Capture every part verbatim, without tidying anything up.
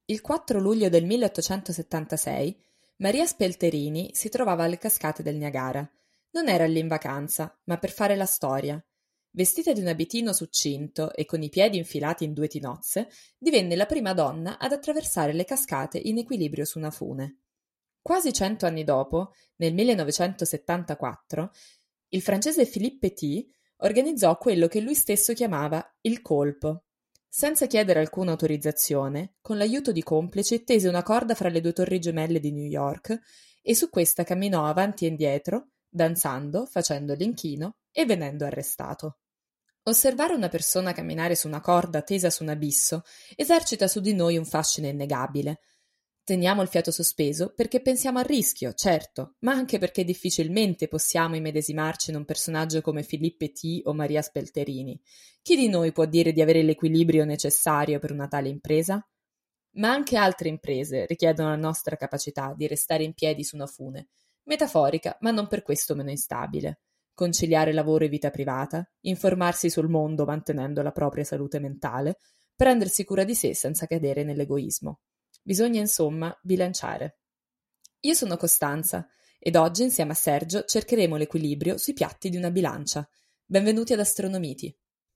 Il quattro luglio del milleottocentosettantasei Maria Spelterini si trovava alle cascate del Niagara. Non era lì in vacanza, ma per fare la storia. Vestita di un abitino succinto e con i piedi infilati in due tinozze, divenne la prima donna ad attraversare le cascate in equilibrio su una fune. Quasi cento anni dopo, nel millenovecentosettantaquattro, il francese Philippe Petit organizzò quello che lui stesso chiamava il colpo. Senza chiedere alcuna autorizzazione, con l'aiuto di complici tese una corda fra le due torri gemelle di New York e su questa camminò avanti e indietro, danzando, facendo l'inchino e venendo arrestato. Osservare una persona camminare su una corda tesa su un abisso esercita su di noi un fascino innegabile. Teniamo il fiato sospeso perché pensiamo al rischio, certo, ma anche perché difficilmente possiamo immedesimarci in un personaggio come Philippe Petit o Maria Spelterini. Chi di noi può dire di avere l'equilibrio necessario per una tale impresa? Ma anche altre imprese richiedono la nostra capacità di restare in piedi su una fune, metaforica ma non per questo meno instabile. Conciliare lavoro e vita privata, informarsi sul mondo mantenendo la propria salute mentale, prendersi cura di sé senza cadere nell'egoismo. Bisogna insomma bilanciare. Io sono Costanza ed oggi insieme a Sergio cercheremo l'equilibrio sui piatti di una bilancia. Benvenuti ad Astronomiti.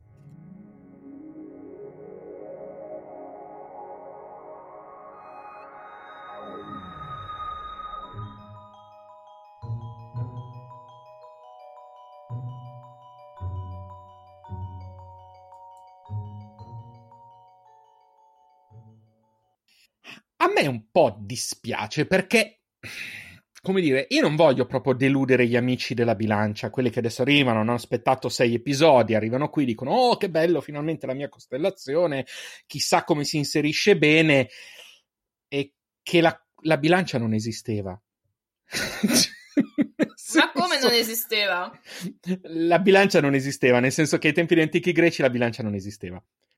A me un po' dispiace perché, come dire, io non voglio proprio deludere gli amici della bilancia, quelli che adesso arrivano, hanno aspettato sei episodi, arrivano qui, dicono oh che bello, finalmente la mia costellazione, chissà come si inserisce bene, e che la, la bilancia non esisteva. Ma come non esisteva? La bilancia non esisteva, nel senso che ai tempi degli antichi greci la bilancia non esisteva.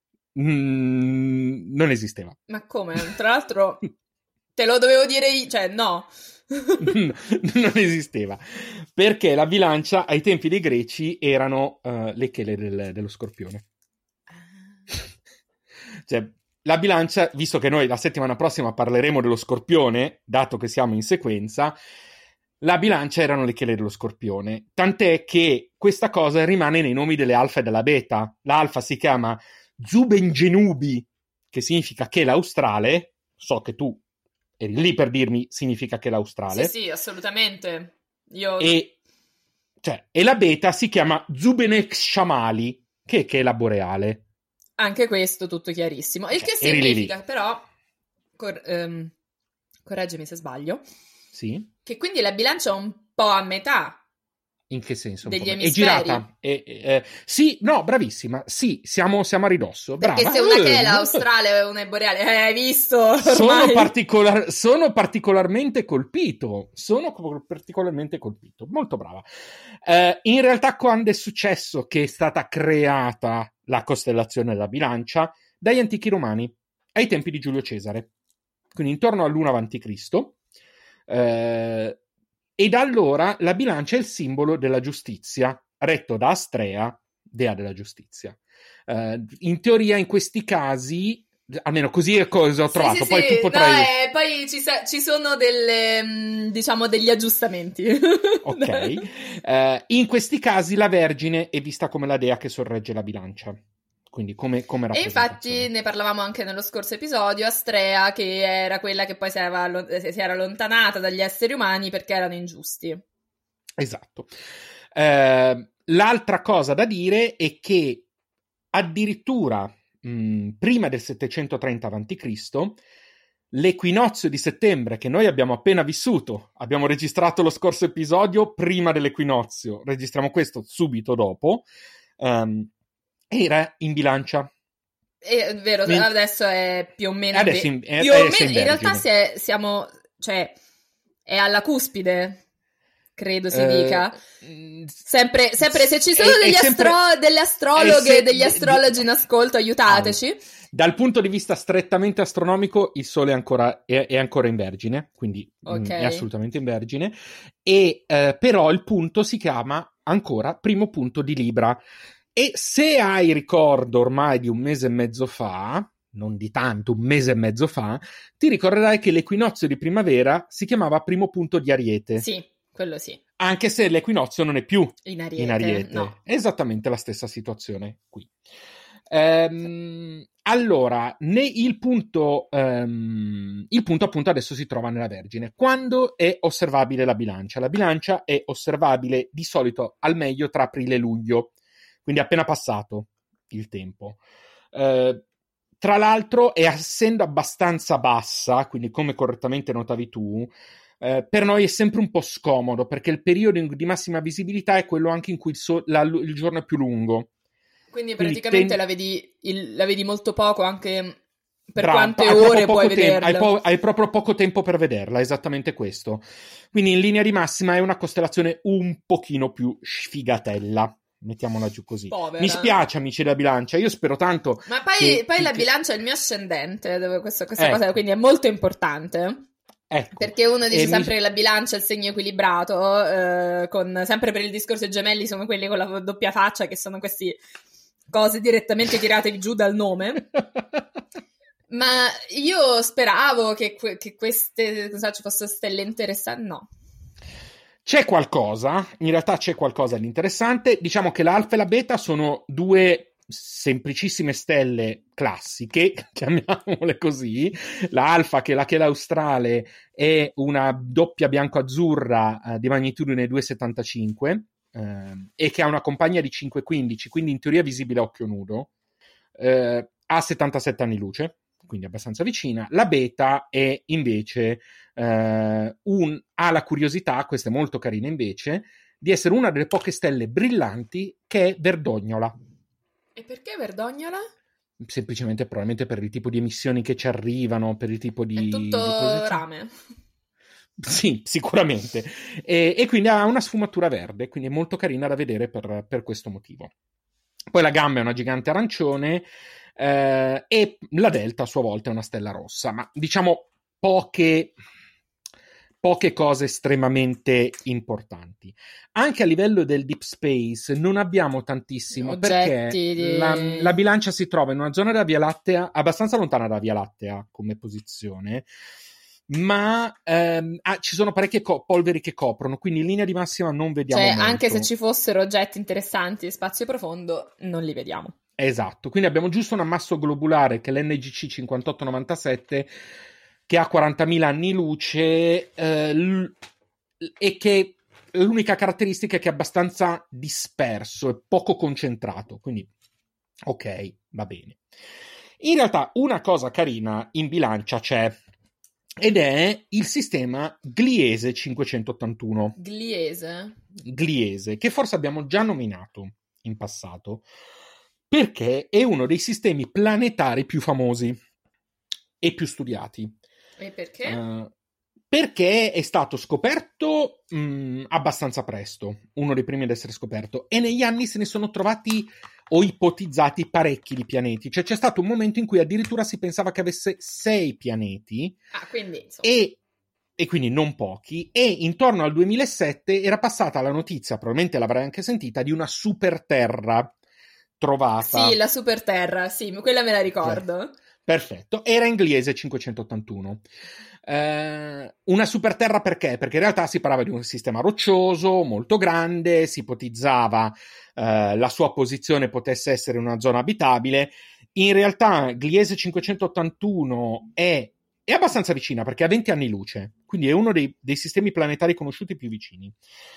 Mm, non esisteva. Ma come? Tra l'altro te lo dovevo dire io, cioè no. Non esisteva, perché la bilancia ai tempi dei greci erano uh, le chele del, dello scorpione. Cioè, la bilancia, visto che noi la settimana prossima parleremo dello scorpione, dato che siamo in sequenza, la bilancia erano le chele dello scorpione, tant'è che questa cosa rimane nei nomi delle alfa e della beta. L'alfa si chiama Zubengenubi, che significa chela australe. So che tu eri lì per dirmi significa chela australe. Sì, sì, assolutamente. Io... E, cioè, e la beta si chiama Zubenex Shamali, che è chela boreale. Anche questo tutto chiarissimo. Il che Cioè, significa, però, cor- ehm, correggimi se sbaglio, sì, che quindi la bilancia è un po' a metà. in che senso? Degli è emisferi? girata. È, è, sì, no, bravissima. Sì, siamo, siamo a ridosso. Perché brava. se una Uh, chela australe e una è boreale, eh, hai visto? Ormai. Sono, particolar- sono particolarmente colpito. Sono co- particolarmente colpito. Molto brava. Uh, in realtà, quando è successo che è stata creata la costellazione della bilancia? Dagli antichi romani, ai tempi di Giulio Cesare. Quindi intorno all'uno avanti Cristo. Uh, E da allora la bilancia è il simbolo della giustizia, retto da Astrea, dea della giustizia. Uh, in teoria, in questi casi, almeno così è cosa ho sì, trovato. Sì, poi sì. tu potrai. No, eh, poi ci, sa- ci sono delle, diciamo, degli aggiustamenti. Ok. Uh, in questi casi la Vergine è vista come la dea che sorregge la bilancia. Quindi come, come E infatti ne parlavamo anche nello scorso episodio, Astrea, che era quella che poi si era, si era allontanata dagli esseri umani perché erano ingiusti. Esatto. Eh, l'altra cosa da dire è che addirittura mh, prima del settecentotrenta avanti Cristo, l'equinozio di settembre che noi abbiamo appena vissuto, abbiamo registrato lo scorso episodio prima dell'equinozio, registriamo questo subito dopo, um, era in bilancia. È vero, Quindi, adesso è più o meno adesso in, in, è, più o è meno, in realtà si è, siamo, cioè, è alla cuspide, credo si uh, dica. Sempre, sempre se ci sono è, degli è sempre, astro, delle astrologhe e degli astrologi in ascolto, aiutateci. Ah, dal punto di vista strettamente astronomico, il Sole è ancora, è, è ancora in Vergine, quindi okay. mh, è assolutamente in Vergine, e eh, però il punto si chiama ancora primo punto di Libra. E se hai ricordo ormai di un mese e mezzo fa, non di tanto, un mese e mezzo fa, ti ricorderai che l'equinozio di primavera si chiamava primo punto di Ariete. Sì, quello sì. Anche se l'equinozio non è più in Ariete. In Ariete. No. È esattamente la stessa situazione qui. Ehm, allora, né il punto, ehm, il punto appunto adesso si trova nella Vergine. Quando è osservabile la bilancia? La bilancia è osservabile di solito al meglio tra aprile e luglio, quindi appena passato il tempo. Eh, tra l'altro, e essendo abbastanza bassa, quindi come correttamente notavi tu, eh, per noi è sempre un po' scomodo, perché il periodo di massima visibilità è quello anche in cui il, so- la- il giorno è più lungo. Quindi Quindi praticamente ten- la, vedi il- la vedi molto poco, anche per Brava, quante hai proprio ore poco puoi tempo, vederla. hai, po- hai proprio poco tempo per vederla, esattamente questo. Quindi in linea di massima è una costellazione un pochino più sfigatella, mettiamola giù così. Povera. Mi spiace, amici della bilancia, io spero tanto. Ma poi, che, poi che, la che... bilancia è il mio ascendente, dove questa, questa Ecco. cosa quindi è molto importante. Ecco. Perché uno dice E sempre mi... che la bilancia è il segno equilibrato, eh, con, sempre per il discorso i gemelli sono quelli con la doppia faccia, che sono queste cose direttamente tirate giù dal nome. Ma io speravo che, que- che queste, cosa, ci fossero stelle interessanti, no. C'è qualcosa, in realtà c'è qualcosa di interessante. Diciamo che l'alfa e la beta sono due semplicissime stelle classiche, chiamiamole così. La alfa, che è la Chela australe, è una doppia bianco-azzurra eh, di magnitudine due virgola settantacinque eh, e che ha una compagna di cinque virgola quindici, quindi in teoria visibile a occhio nudo. Eh, ha settantasette anni luce, quindi abbastanza vicina. La beta è invece eh, un, ha la curiosità, questa è molto carina invece, di essere una delle poche stelle brillanti che è verdognola. E perché verdognola? Semplicemente probabilmente per il tipo di emissioni che ci arrivano, per il tipo di... È tutto di posizione. rame. Sì, sicuramente. E, e quindi ha una sfumatura verde, quindi è molto carina da vedere per, per questo motivo. Poi la gamma è una gigante arancione eh, e la delta a sua volta è una stella rossa, ma diciamo poche, poche cose estremamente importanti. Anche a livello del deep space non abbiamo tantissimo, oggetti perché di... la, la bilancia si trova in una zona della Via Lattea abbastanza lontana dalla Via Lattea come posizione, ma ehm, ah, ci sono parecchie co- polveri che coprono, quindi in linea di massima non vediamo cioè, molto. anche se ci fossero oggetti interessanti in spazio profondo, non li vediamo. Esatto, quindi abbiamo giusto un ammasso globulare che è l'N G C cinquantotto novantasette, che ha quarantamila anni luce eh, l- e che l'unica caratteristica è che è abbastanza disperso e poco concentrato, quindi ok, va bene. In realtà una cosa carina in bilancia c'è, ed è il sistema Gliese cinquecentottantuno. Gliese? Gliese, che forse abbiamo già nominato in passato, perché è uno dei sistemi planetari più famosi e più studiati. E perché? Uh, perché è stato scoperto mh, abbastanza presto, uno dei primi ad essere scoperto, e negli anni se ne sono trovati o ipotizzati parecchi di pianeti. Cioè c'è stato un momento in cui addirittura si pensava che avesse sei pianeti. Ah, quindi insomma. E, e quindi non pochi, e intorno al duemilasette era passata la notizia, probabilmente l'avrai anche sentita, di una superterra trovata. Sì, la superterra, sì, quella me la ricordo. Perfetto, era in Gliese cinquecentottantuno. Eh, una superterra perché? Perché in realtà si parlava di un sistema roccioso molto grande, si ipotizzava eh, la sua posizione potesse essere una zona abitabile. In realtà Gliese cinquecentottantuno è, è abbastanza vicina perché ha venti anni luce, quindi è uno dei, dei sistemi planetari conosciuti più vicini,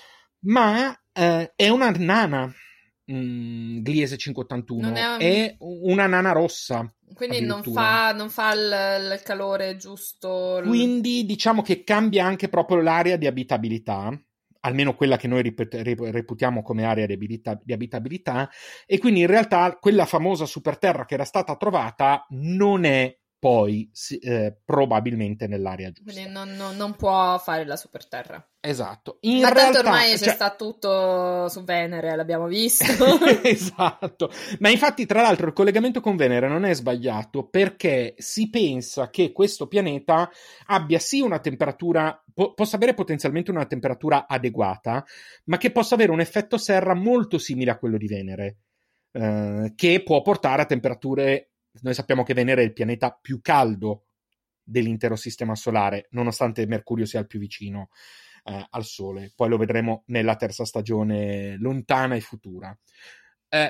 ma eh, è una nana. Mm, Gliese cinquecentottantuno Non è, un... è una nana rossa, quindi non fa, non fa il, il calore giusto, quindi diciamo che cambia anche proprio l'area di abitabilità, almeno quella che noi ripet- reputiamo come area di, abilita- di abitabilità, e quindi in realtà quella famosa superterra che era stata trovata non è poi eh, probabilmente nell'area giusta. Quindi non, non, non può fare la superterra. Esatto. In Ma realtà, tanto ormai cioè... c'è sta tutto su Venere, l'abbiamo visto. Esatto. Ma infatti, tra l'altro, il collegamento con Venere non è sbagliato, perché si pensa che questo pianeta abbia sì una temperatura, po- possa avere potenzialmente una temperatura adeguata, ma che possa avere un effetto serra molto simile a quello di Venere, eh, che può portare a temperature noi sappiamo che Venere è il pianeta più caldo dell'intero sistema solare, nonostante Mercurio sia il più vicino eh, al Sole. Poi lo vedremo nella terza stagione lontana e futura. Eh,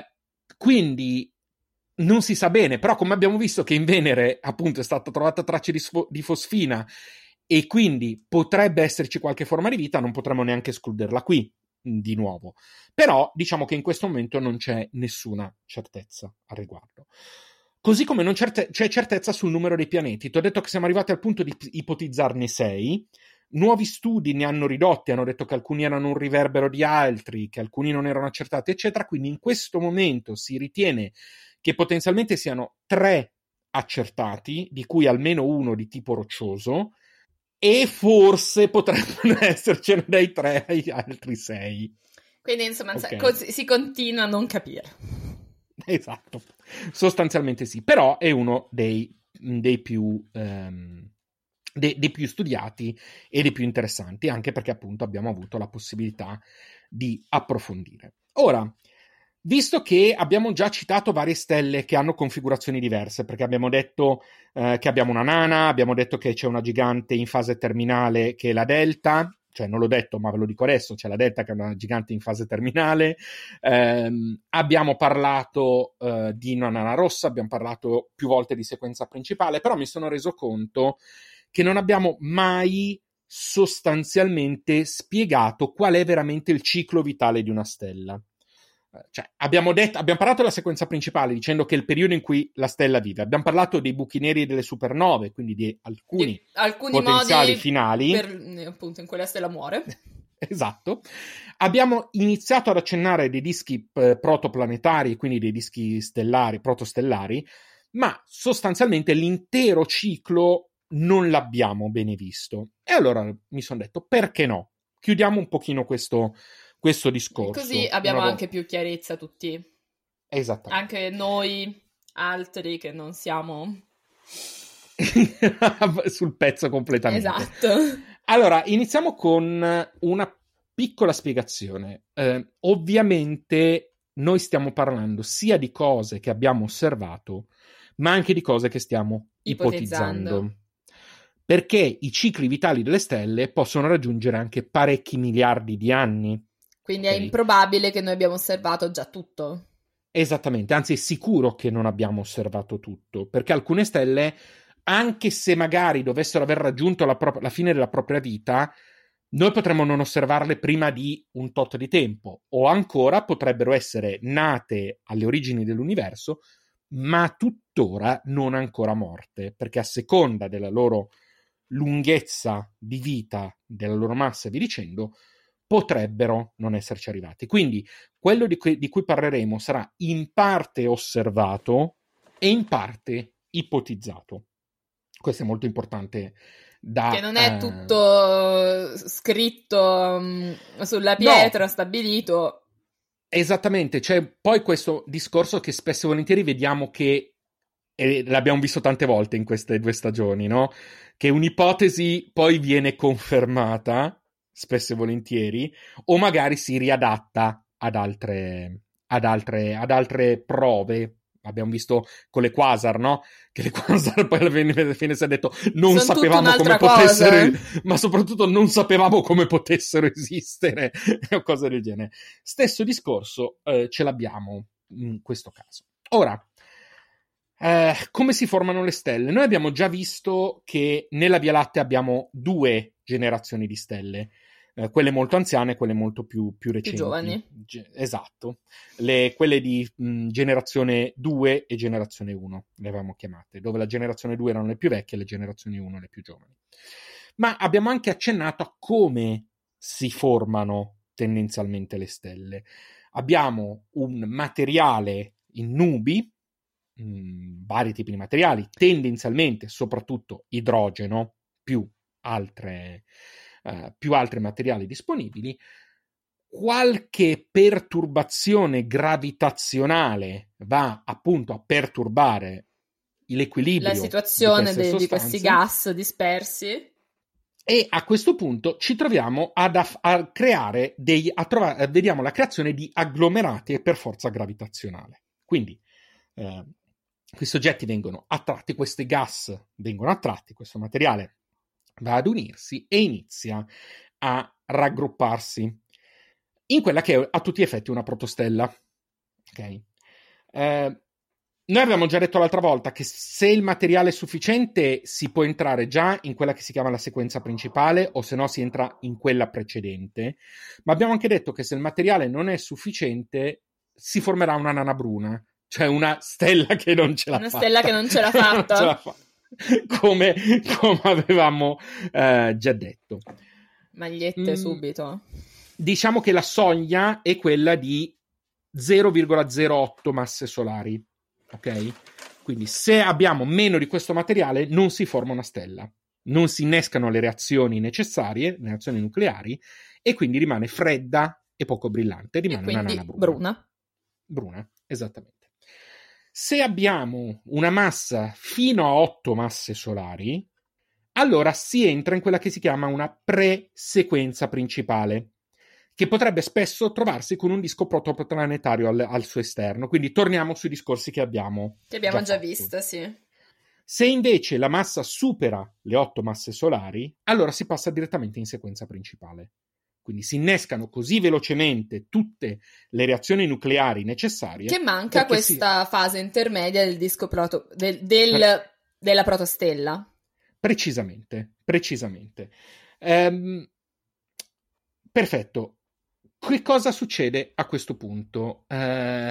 quindi non si sa bene, però come abbiamo visto che in Venere appunto è stata trovata tracce di, sfo- di fosfina e quindi potrebbe esserci qualche forma di vita, non potremmo neanche escluderla qui di nuovo. Però diciamo che in questo momento non c'è nessuna certezza al riguardo. Così come non certe- c'è certezza sul numero dei pianeti. Ti ho detto che siamo arrivati al punto di ipotizzarne sei. Nuovi studi ne hanno ridotti, hanno detto che alcuni erano un riverbero di altri, che alcuni non erano accertati, eccetera. Quindi in questo momento si ritiene che potenzialmente siano tre accertati, di cui almeno uno di tipo roccioso, e forse potrebbero essercene dai tre agli altri sei. Quindi insomma Okay. così si continua a non capire. Esatto, sostanzialmente sì, però è uno dei, dei più ehm, dei, dei più studiati e dei più interessanti, anche perché appunto abbiamo avuto la possibilità di approfondire. Ora, visto che abbiamo già citato varie stelle che hanno configurazioni diverse, perché abbiamo detto eh, che abbiamo una nana, abbiamo detto che c'è una gigante in fase terminale che è la Delta, cioè non l'ho detto ma ve lo dico adesso, c'è la Delta che è una gigante in fase terminale, ehm, abbiamo parlato eh, di una nana rossa, abbiamo parlato più volte di sequenza principale, però mi sono reso conto che non abbiamo mai sostanzialmente spiegato qual è veramente il ciclo vitale di una stella. Cioè, abbiamo, detto, abbiamo parlato della sequenza principale dicendo che è il periodo in cui la stella vive, abbiamo parlato dei buchi neri e delle supernove, quindi di alcuni, di alcuni potenziali modi finali per, appunto in cui la stella muore. Esatto. Abbiamo iniziato ad accennare dei dischi eh, protoplanetari, quindi dei dischi stellari, protostellari, ma sostanzialmente l'intero ciclo non l'abbiamo bene visto. E allora mi sono detto, perché no? Chiudiamo un pochino questo, questo discorso. Così abbiamo Una... anche più chiarezza tutti. Esattamente. Anche noi altri che non siamo sul pezzo completamente. Esatto. Allora, iniziamo con una piccola spiegazione. Eh, ovviamente noi stiamo parlando sia di cose che abbiamo osservato, ma anche di cose che stiamo ipotizzando. Ipotizzando. Perché i cicli vitali delle stelle possono raggiungere anche parecchi miliardi di anni. Quindi Okay? è improbabile che noi abbiamo osservato già tutto. Esattamente, anzi è sicuro che non abbiamo osservato tutto, perché alcune stelle, anche se magari dovessero aver raggiunto la, pro- la fine della propria vita, noi potremmo non osservarle prima di un tot di tempo, o ancora potrebbero essere nate alle origini dell'universo, ma tuttora non ancora morte, perché a seconda della loro lunghezza di vita, della loro massa e via dicendo, potrebbero non esserci arrivati. Quindi quello di cui, di cui parleremo sarà in parte osservato e in parte ipotizzato. Questo è molto importante da... Che non è eh... tutto scritto um, sulla pietra, no, stabilito. Esattamente, c'è poi questo discorso che spesso e volentieri vediamo che, e l'abbiamo visto tante volte in queste due stagioni, no? Che un'ipotesi poi viene confermata, spesso e volentieri, o magari si riadatta ad altre, ad altre, ad altre prove. Abbiamo visto con le quasar, no? Che le quasar poi alla fine, alla fine si è detto non Sono sapevamo come cosa. potessero, ma soprattutto non sapevamo come potessero esistere, o cose del genere. Stesso discorso eh, ce l'abbiamo in questo caso. Ora, eh, come si formano le stelle? Noi abbiamo già visto che nella Via Lattea abbiamo due generazioni di stelle. Eh, quelle molto anziane e quelle molto più, più recenti. Più giovani. Ge- esatto. Le, quelle di mh, generazione due e generazione uno, le avevamo chiamate, dove la generazione due erano le più vecchie e le generazioni uno le più giovani. Ma abbiamo anche accennato a come si formano tendenzialmente le stelle. Abbiamo un materiale in nubi, mh, vari tipi di materiali, tendenzialmente soprattutto idrogeno, più altre... Uh, più altri materiali disponibili, qualche perturbazione gravitazionale va appunto a perturbare l'equilibrio la situazione di, de- di questi gas dispersi, e a questo punto ci troviamo ad a, a creare dei a trovare, vediamo la creazione di agglomerati per forza gravitazionale. Quindi eh, questi oggetti vengono attratti, questi gas vengono attratti, questo materiale va ad unirsi e inizia a raggrupparsi in quella che è a tutti gli effetti una protostella. Ok? Eh, noi abbiamo già detto l'altra volta che se il materiale è sufficiente si può entrare già in quella che si chiama la sequenza principale, o se no si entra in quella precedente, ma abbiamo anche detto che se il materiale non è sufficiente si formerà una nana bruna, cioè una stella che non ce l'ha una fatta. stella che non ce l'ha fatta. ce l'ha fatta. Come, come avevamo eh, già detto. Magliette Mm, subito. Diciamo che la soglia è quella di zero virgola zero otto masse solari. Ok? Quindi se abbiamo meno di questo materiale non si forma una stella, non si innescano le reazioni necessarie, le reazioni nucleari, e quindi rimane fredda e poco brillante, rimane E quindi una nana bruna. bruna. Bruna, esattamente. Se abbiamo una massa fino a otto masse solari, allora si entra in quella che si chiama una pre-sequenza principale, che potrebbe spesso trovarsi con un disco protoplanetario al, al suo esterno. Quindi torniamo sui discorsi che abbiamo Che abbiamo già, fatto. visto, sì. Se invece la massa supera le otto masse solari, allora si passa direttamente in sequenza principale. Quindi si innescano così velocemente tutte le reazioni nucleari necessarie. Che manca questa si... fase intermedia del disco proto... del, del, per... della protostella. Precisamente, precisamente. Ehm, perfetto. Che cosa succede a questo punto? Eh,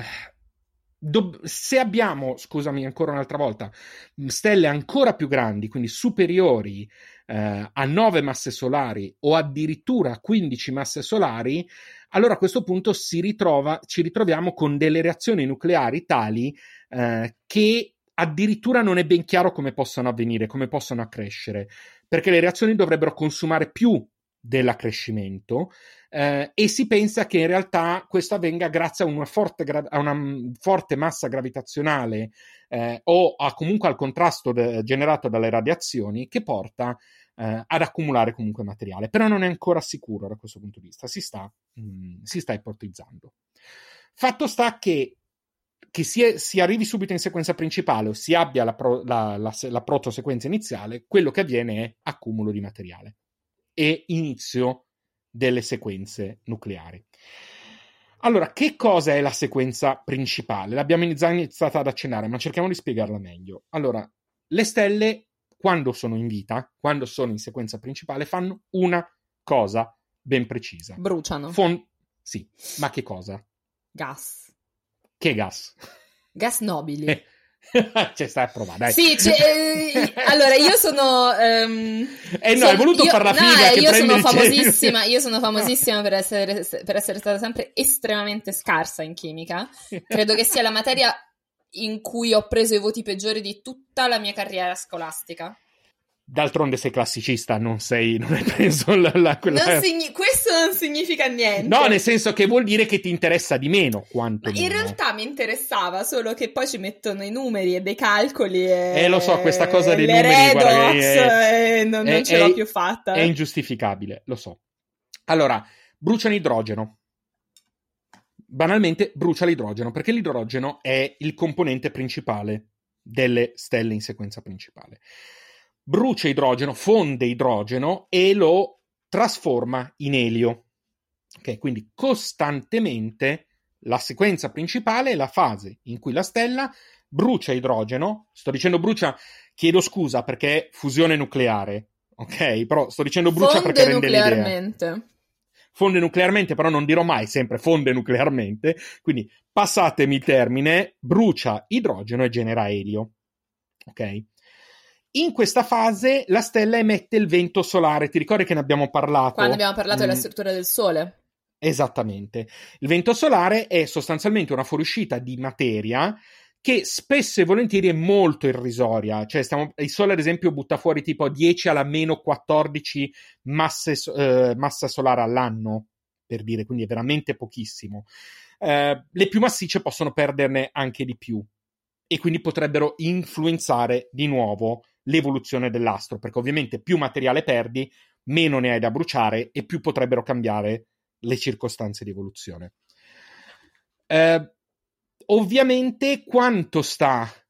do- se abbiamo, scusami ancora un'altra volta, stelle ancora più grandi, quindi superiori eh, a nove masse solari o addirittura a quindici masse solari, allora a questo punto si ritrova, ci ritroviamo con delle reazioni nucleari tali eh, che addirittura non è ben chiaro come possano avvenire, come possano accrescere, perché le reazioni dovrebbero consumare più dell'accrescimento eh, e si pensa che in realtà questo avvenga grazie a una forte, gra- a una forte massa gravitazionale eh, o a, comunque al contrasto de- generato dalle radiazioni che porta eh, ad accumulare comunque materiale, però non è ancora sicuro da questo punto di vista, si sta, mh, si sta ipotizzando. Fatto sta che che si, si arrivi subito in sequenza principale o si abbia la, pro, la, la, la protosequenza iniziale, quello che avviene è accumulo di materiale e inizio delle sequenze nucleari. Allora, che cosa è la sequenza principale? L'abbiamo iniziata ad accennare, ma cerchiamo di spiegarla meglio. Allora, le stelle, quando sono in vita, quando sono in sequenza principale, fanno una cosa ben precisa. Bruciano. Fon- sì, ma che cosa? Gas. Che gas? Gas nobili. Cioè, stai a provare, dai. Sì, cioè, eh, allora io sono. Um, eh no, son, hai voluto io, fare la no, figa che io prende sono il famosissima. Io sono famosissima per essere, per essere stata sempre estremamente scarsa in chimica. Credo che sia la materia in cui ho preso i voti peggiori di tutta la mia carriera scolastica. D'altronde sei classicista, non sei, non hai preso la, la, quella... non signi- questo non significa niente. No, nel senso che vuol dire che ti interessa di meno, quanto Ma in meno. realtà mi interessava, solo che poi ci mettono i numeri e dei calcoli e... Eh, lo so, questa cosa dei le numeri, guarda, redox, è, e non, è, non ce è, l'ho più fatta. È ingiustificabile, lo so. Allora, bruciano idrogeno. Banalmente brucia l'idrogeno, perché l'idrogeno è il componente principale delle stelle in sequenza principale. Brucia idrogeno, fonde idrogeno e lo trasforma in elio. Ok, quindi costantemente la sequenza principale è la fase in cui la stella brucia idrogeno. Sto dicendo brucia, chiedo scusa perché è fusione nucleare, ok? Però sto dicendo brucia fonde perché rende nuclearmente. l'idea. Fonde nuclearmente, però non dirò mai sempre fonde nuclearmente. Quindi passatemi il termine, brucia idrogeno e genera elio. Ok? In questa fase la stella emette il vento solare. Ti ricordi che ne abbiamo parlato? Quando abbiamo parlato mm. della struttura del Sole. Esattamente. Il vento solare è sostanzialmente una fuoriuscita di materia che spesso e volentieri è molto irrisoria. Cioè stiamo, il Sole ad esempio butta fuori tipo dieci alla meno quattordici masse, eh, massa solare all'anno, per dire, quindi è veramente pochissimo. Eh, le più massicce possono perderne anche di più e quindi potrebbero influenzare di nuovo l'evoluzione dell'astro, perché ovviamente più materiale perdi, meno ne hai da bruciare e più potrebbero cambiare le circostanze di evoluzione. Eh, ovviamente quanto sta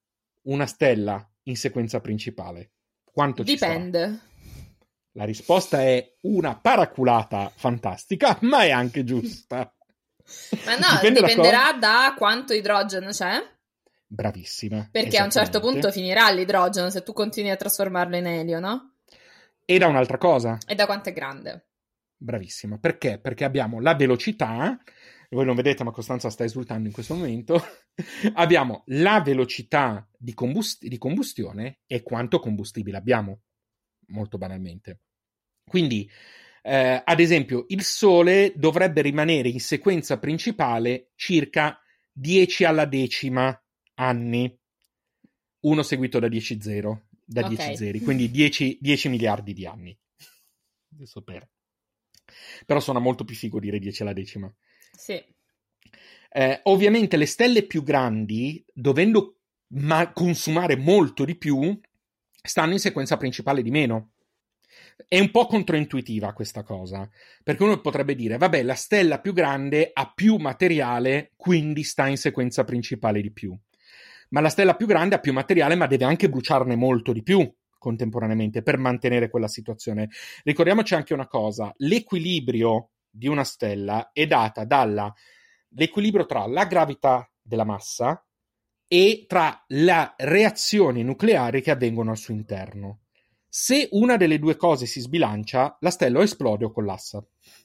una stella in sequenza principale? Quanto ci sarà? Dipende. La risposta è una paraculata fantastica, ma è anche giusta. Ma no, Dipende da dipenderà cosa? da quanto idrogeno c'è. Bravissima. Perché a un certo esattamente. punto finirà l'idrogeno se tu continui a trasformarlo in elio, no? E da un'altra cosa. E da quanto è grande? Bravissima. Perché? Perché abbiamo la velocità, voi non vedete ma Costanza sta esultando in questo momento, abbiamo la velocità di, combust- di combustione e quanto combustibile abbiamo, molto banalmente. Quindi, eh, ad esempio, il Sole dovrebbe rimanere in sequenza principale circa dieci alla decima anni, uno seguito da dieci zero, da Ok. dieci zeri, quindi dieci, dieci miliardi di anni. Adesso per... Però suona molto più figo dire dieci alla decima. Sì. Eh, ovviamente le stelle più grandi, dovendo ma- consumare molto di più, stanno in sequenza principale di meno. È un po' controintuitiva questa cosa, perché uno potrebbe dire, vabbè, la stella più grande ha più materiale, quindi sta in sequenza principale di più. Ma la stella più grande ha più materiale, ma deve anche bruciarne molto di più contemporaneamente per mantenere quella situazione. Ricordiamoci anche una cosa, l'equilibrio di una stella è data dall'equilibrio tra la gravità della massa e tra le reazioni nucleari che avvengono al suo interno. Se una delle due cose si sbilancia, la stella o esplode o collassa.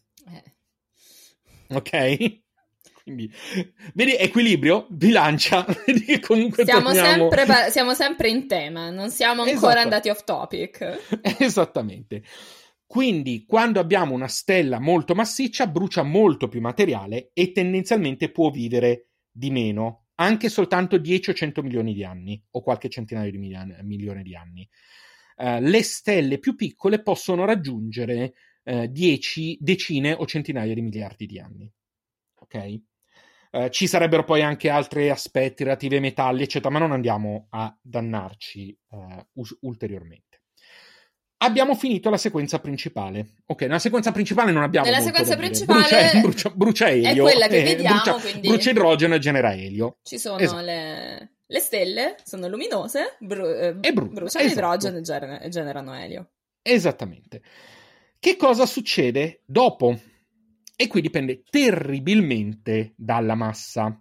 Eh. Ok? Quindi, vedi, equilibrio, bilancia. Vedi che comunque Siamo, torniamo... sempre, siamo sempre in tema, non siamo ancora Esatto. andati off topic. Esattamente. Quindi, quando abbiamo una stella molto massiccia, brucia molto più materiale e tendenzialmente può vivere di meno, anche soltanto dieci o cento milioni di anni, o qualche centinaio di milioni, milione di anni. Uh, le stelle più piccole possono raggiungere uh, dieci, decine o centinaia di miliardi di anni. Ok? Uh, ci sarebbero poi anche altri aspetti relativi ai metalli, eccetera, ma non andiamo a dannarci uh, us- ulteriormente. Abbiamo finito la sequenza principale. Ok, nella sequenza principale non abbiamo Nella molto sequenza da dire. principale Brucia, brucia, brucia elio. è quella che eh, vediamo, brucia, quindi brucia idrogeno e genera elio. ci sono Esatto. le... le stelle, sono luminose, bru- eh, E bru- bruciano esatto. idrogeno e, gener- e generano elio. Esattamente. Che cosa succede dopo? E qui dipende terribilmente dalla massa.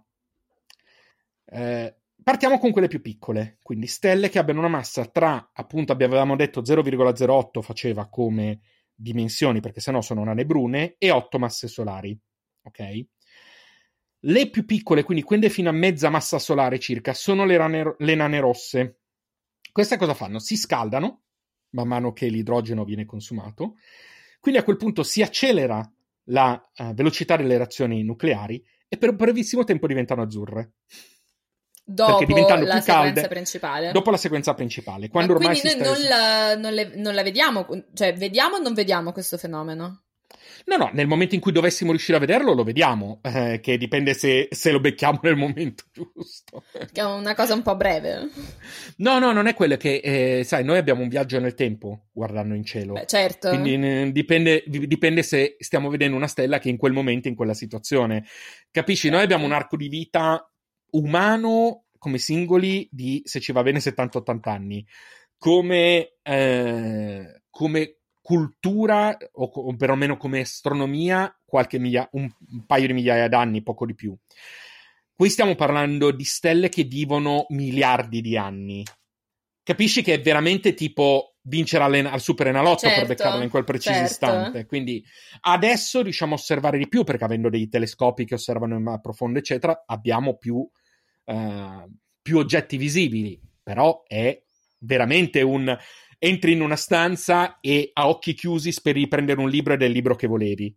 Eh, partiamo con quelle più piccole, quindi stelle che abbiano una massa tra, appunto, avevamo detto zero virgola zero otto faceva come dimensioni, perché sennò sono nane brune, e otto masse solari. Ok? Le più piccole, quindi quelle fino a mezza massa solare circa, sono le, rane, le nane rosse. Queste cosa fanno? Si scaldano man mano che l'idrogeno viene consumato, quindi a quel punto si accelera la uh, velocità delle reazioni nucleari e per un brevissimo tempo diventano azzurre. Dopo più la sequenza calde, principale? Dopo la sequenza principale. Quando Ma ormai quindi si noi sta... non la, non, le, non la vediamo, cioè vediamo o non vediamo questo fenomeno? No, no, nel momento in cui dovessimo riuscire a vederlo lo vediamo, eh, che dipende se, se lo becchiamo nel momento giusto. Che è una cosa un po' breve. No, no, non è quello che, eh, sai, noi abbiamo un viaggio nel tempo guardando in cielo. Beh, certo. Quindi eh, dipende, dipende se stiamo vedendo una stella che in quel momento, in quella situazione. Capisci? Certo. Noi abbiamo un arco di vita umano come singoli di, se ci va bene, settanta ottanta anni. Come, eh, come cultura, o, o perlomeno come astronomia, qualche miglia, un, un paio di migliaia d'anni, poco di più. Qui stiamo parlando di stelle che vivono miliardi di anni. Capisci che è veramente tipo vincere al, al Super Enalotto, certo, per beccarla in quel preciso certo. istante. Quindi adesso riusciamo a osservare di più, perché avendo dei telescopi che osservano a profondo, eccetera, abbiamo più, uh, più oggetti visibili. Però è veramente un... entri in una stanza e a occhi chiusi speri di prendere un libro ed è il libro che volevi.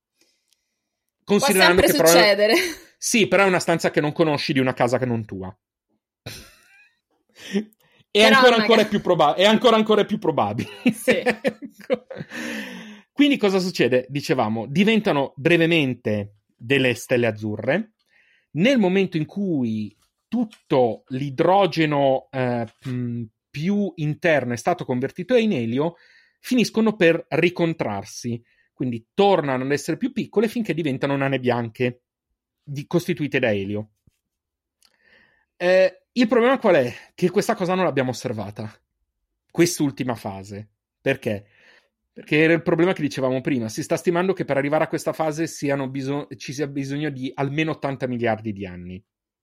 Considerando Può sempre che succedere. Però è... Sì, però è una stanza che non conosci di una casa che non tua. È ancora, ancora, più proba- è ancora ancora più probabile. Sì. Quindi cosa succede? Dicevamo, diventano brevemente delle stelle azzurre. Nel momento in cui tutto l'idrogeno eh, mh, più interno è stato convertito in elio, finiscono per ricontrarsi, quindi tornano ad essere più piccole finché diventano nane bianche di, costituite da elio. Eh, Il problema qual è? Che questa cosa non l'abbiamo osservata, quest'ultima fase. Perché? Perché era il problema che dicevamo prima. Si sta stimando che per arrivare a questa fase siano biso- ci sia bisogno di almeno ottanta miliardi di anni.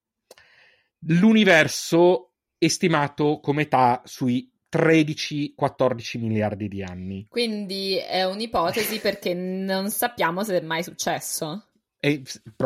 L'universo è stimato come età sui tredici quattordici miliardi di anni. Quindi è un'ipotesi perché non sappiamo se è mai successo. E,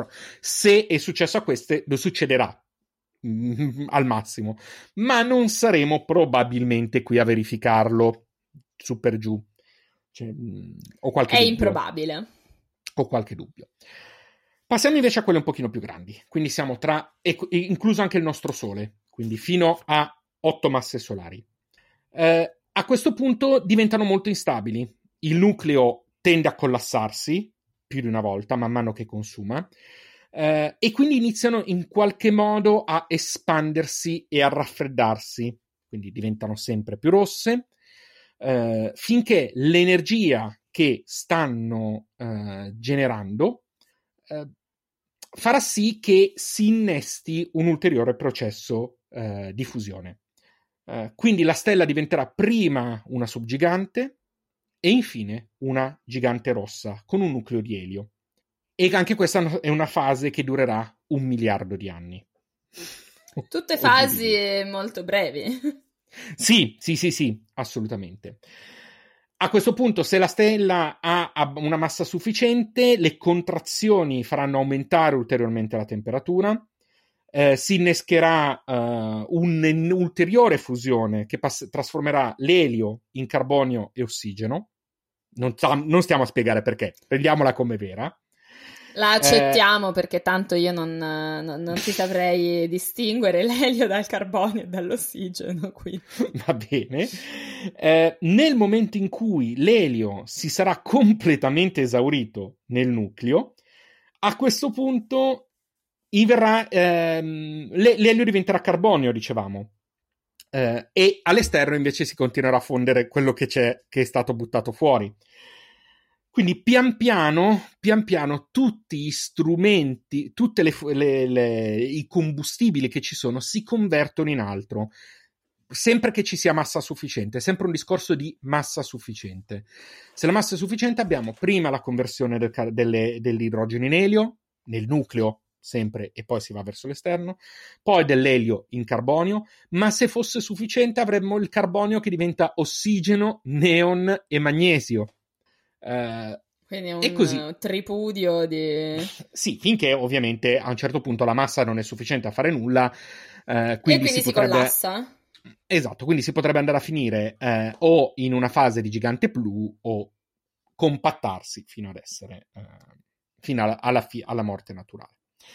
se è successo a queste, lo succederà mm, al massimo, ma non saremo probabilmente qui a verificarlo su per giù. Cioè, mm, ho qualche è dubbio. Improbabile. Ho qualche dubbio. Passiamo invece a quelle un pochino più grandi. Quindi siamo tra, incluso anche il nostro Sole, quindi fino a otto masse solari. Eh, a questo punto diventano molto instabili. Il nucleo tende a collassarsi più di una volta man mano che consuma, eh, e quindi iniziano in qualche modo a espandersi e a raffreddarsi, quindi diventano sempre più rosse, eh, finché l'energia che stanno eh, generando eh, farà sì che si innesti un ulteriore processo eh, di fusione. Uh, quindi la stella diventerà prima una subgigante e infine una gigante rossa con un nucleo di elio. E anche questa è una fase che durerà un miliardo di anni. Tutte fasi molto brevi. Sì, sì, sì, sì, assolutamente. A questo punto, se la stella ha una massa sufficiente, le contrazioni faranno aumentare ulteriormente la temperatura. Eh, si innescherà uh, un'ulteriore fusione che pass- trasformerà l'elio in carbonio e ossigeno. Non, t- non stiamo a spiegare perché, prendiaamola come vera. La accettiamo eh... perché tanto io non, non, non ti saprei distinguere l'elio dal carbonio e dall'ossigeno qui. Va bene. Eh, nel momento in cui l'elio si sarà completamente esaurito nel nucleo, a questo punto Verrà, ehm, l'elio diventerà carbonio, dicevamo, eh, e all'esterno invece si continuerà a fondere quello che c'è, che è stato buttato fuori. Quindi pian piano, pian piano tutti gli strumenti, tutti i combustibili che ci sono si convertono in altro, sempre che ci sia massa sufficiente. È sempre un discorso di massa sufficiente. Se la massa è sufficiente abbiamo prima la conversione del, delle, dell'idrogeno in elio, nel nucleo, sempre, e poi si va verso l'esterno, poi dell'elio in carbonio, ma se fosse sufficiente avremmo il carbonio che diventa ossigeno, neon e magnesio. Uh, Quindi è un e così. tripudio di... Sì, finché ovviamente a un certo punto la massa non è sufficiente a fare nulla, uh, quindi, e quindi si, si potrebbe... collassa. Esatto, quindi si potrebbe andare a finire uh, o in una fase di gigante blu o compattarsi fino ad essere uh, fino alla, alla, fi- alla morte naturale.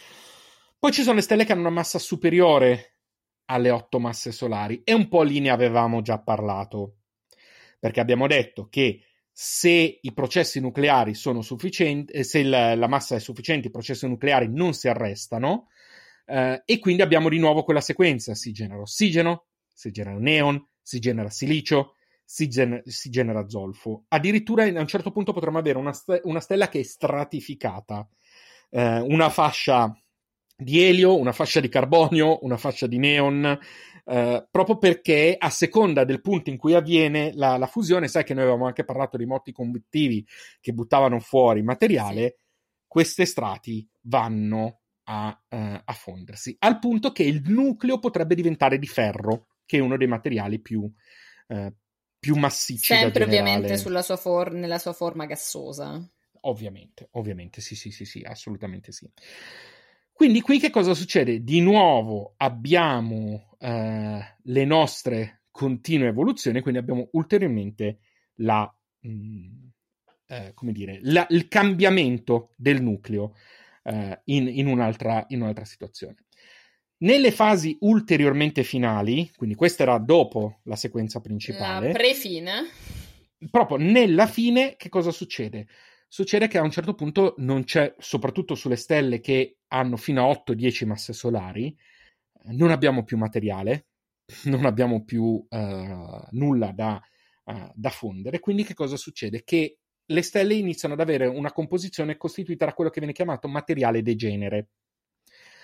Poi ci sono le stelle che hanno una massa superiore alle otto masse solari, e un po' lì ne avevamo già parlato, perché abbiamo detto che se i processi nucleari sono sufficienti, se la, la massa è sufficiente, i processi nucleari non si arrestano, eh, e quindi abbiamo di nuovo quella sequenza: si genera ossigeno, si genera neon, si genera silicio, si, gen- si genera zolfo. Addirittura a un certo punto potremmo avere una, st- una stella che è stratificata, eh, una fascia di elio, una fascia di carbonio, una fascia di neon, eh, proprio perché a seconda del punto in cui avviene la, la fusione, sai che noi avevamo anche parlato di motti conduttivi che buttavano fuori materiale, sì. Questi strati vanno a, eh, a fondersi, al punto che il nucleo potrebbe diventare di ferro, che è uno dei materiali più, eh, più massicci sempre da generare. Ovviamente sulla sua for- nella sua forma gassosa. Ovviamente, ovviamente, sì, sì, sì, sì, assolutamente sì. Quindi qui che cosa succede? Di nuovo abbiamo eh, le nostre continue evoluzioni, quindi abbiamo ulteriormente la, mh, eh, come dire, la, il cambiamento del nucleo eh, in, in, un'altra, in un'altra situazione. Nelle fasi ulteriormente finali, quindi questa era dopo la sequenza principale. La pre-fine. Proprio nella fine che cosa succede? Succede che a un certo punto non c'è, soprattutto sulle stelle che hanno fino a otto dieci masse solari, non abbiamo più materiale, non abbiamo più uh, nulla da, uh, da fondere, quindi che cosa succede? Che le stelle iniziano ad avere una composizione costituita da quello che viene chiamato materiale degenere.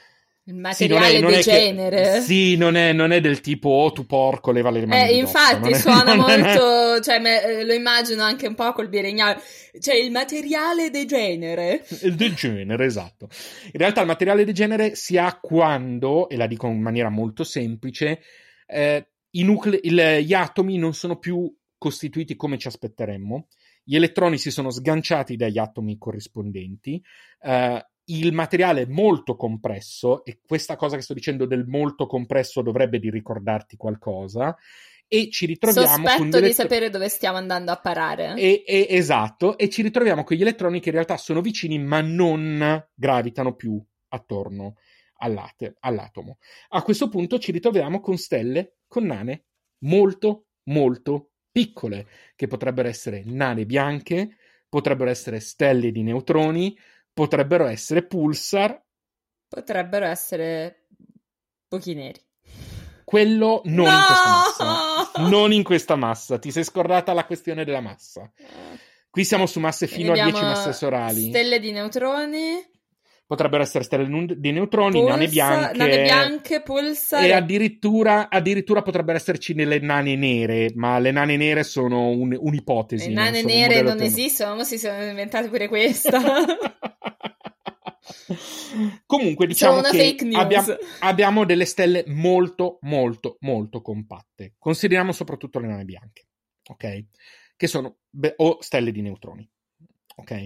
Il materiale sì, degenere. Che, sì, non è, non è del tipo, oh tu porco, leva le mani. Eh, infatti, suona è, molto, cioè me, lo immagino anche un po' col biregnale. Cioè, il materiale degenere. Il degenere, esatto. In realtà il materiale degenere si ha quando, e la dico in maniera molto semplice, eh, i nucle- il, gli atomi non sono più costituiti come ci aspetteremmo, gli elettroni si sono sganciati dagli atomi corrispondenti, eh, il materiale è molto compresso, e questa cosa che sto dicendo del molto compresso dovrebbe di ricordarti qualcosa, e ci ritroviamo Sospetto con di elettro- sapere dove stiamo andando a parare. E, e, esatto, e ci ritroviamo con gli elettroni che in realtà sono vicini ma non gravitano più attorno all'ate- all'atomo. A questo punto ci ritroviamo con stelle, con nane molto molto piccole, che potrebbero essere nane bianche, potrebbero essere stelle di neutroni, potrebbero essere pulsar, potrebbero essere buchi neri. Quello non no! in questa massa. Non in questa massa. Ti sei scordata la questione della massa. Qui siamo su masse fino a dieci masse sorali. Stelle di neutroni. Potrebbero essere stelle di neutroni, Pulsa, nane bianche. Nane bianche, pulsar. E addirittura, addirittura potrebbero esserci nelle nane nere, ma le nane nere sono un, un'ipotesi. Le nane non nere non tema. esistono, ma si sono inventate pure questa. Comunque diciamo che abbiamo, abbiamo, abbiamo delle stelle molto molto molto compatte. Consideriamo soprattutto le nane bianche, ok? Che sono beh, o stelle di neutroni, ok?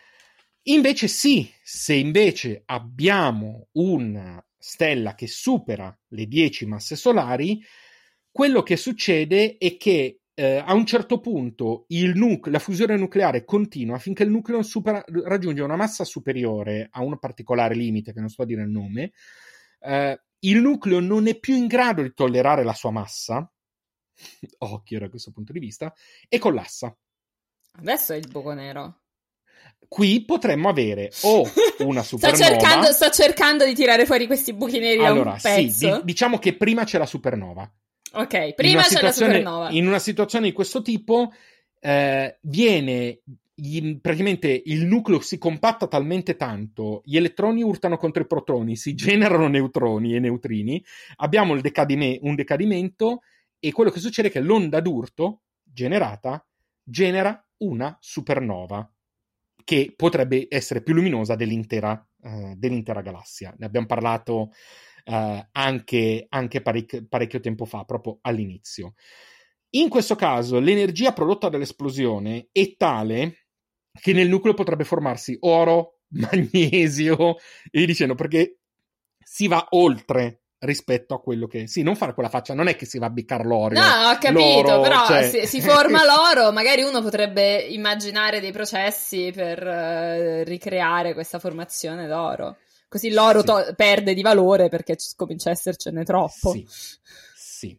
Invece sì, se invece abbiamo una stella che supera le dieci masse solari, quello che succede è che Eh, a un certo punto il nucle- la fusione nucleare continua finché il nucleo supera- raggiunge una massa superiore a un particolare limite, che non sto a dire il nome. Eh, il nucleo non è più in grado di tollerare la sua massa, occhio da questo punto di vista, e collassa. Adesso è il buco nero. Qui potremmo avere o una supernova. sto, cercando, sto cercando di tirare fuori questi buchi neri allora, da un pezzo. Sì, di- diciamo che prima c'è la supernova. Ok, prima c'è la supernova. In una situazione di questo tipo eh, viene gli, praticamente il nucleo si compatta talmente tanto, gli elettroni urtano contro i protoni, si generano neutroni e neutrini, abbiamo il decadime, un decadimento, e quello che succede è che l'onda d'urto generata genera una supernova che potrebbe essere più luminosa dell'intera, eh, dell'intera galassia. Ne abbiamo parlato Uh, anche, anche parec- parecchio tempo fa, proprio all'inizio. In questo caso l'energia prodotta dall'esplosione è tale che nel nucleo potrebbe formarsi oro, magnesio, e via dicendo, perché si va oltre rispetto a quello che... Sì, non fare quella faccia, non è che si va a biccare l'oro. No, ho capito, l'oro, però cioè... se si forma l'oro, magari uno potrebbe immaginare dei processi per uh, ricreare questa formazione d'oro. Così l'oro sì. to- perde di valore perché c- comincia a essercene troppo. Sì, sì.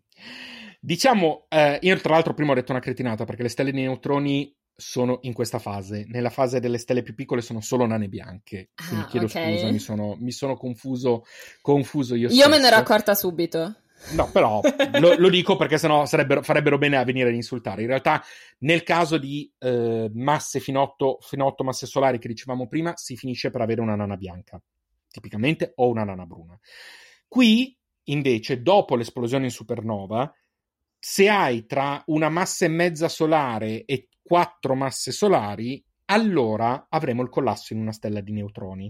Diciamo, eh, io tra l'altro prima ho detto una cretinata, perché le stelle di neutroni sono in questa fase. Nella fase delle stelle più piccole sono solo nane bianche. Quindi ah, chiedo okay. scusa, mi sono, mi sono confuso, confuso io Io stesso. me ne ero accorta subito. No, però lo, lo dico perché sennò sarebbero, farebbero bene a venire ad insultare. In realtà, nel caso di eh, masse fino a otto, fino a otto masse solari che dicevamo prima, si finisce per avere una nana bianca. Tipicamente, o una nana bruna. Qui, invece, dopo l'esplosione in supernova, se hai tra una massa e mezza solare e quattro masse solari, allora avremo il collasso in una stella di neutroni,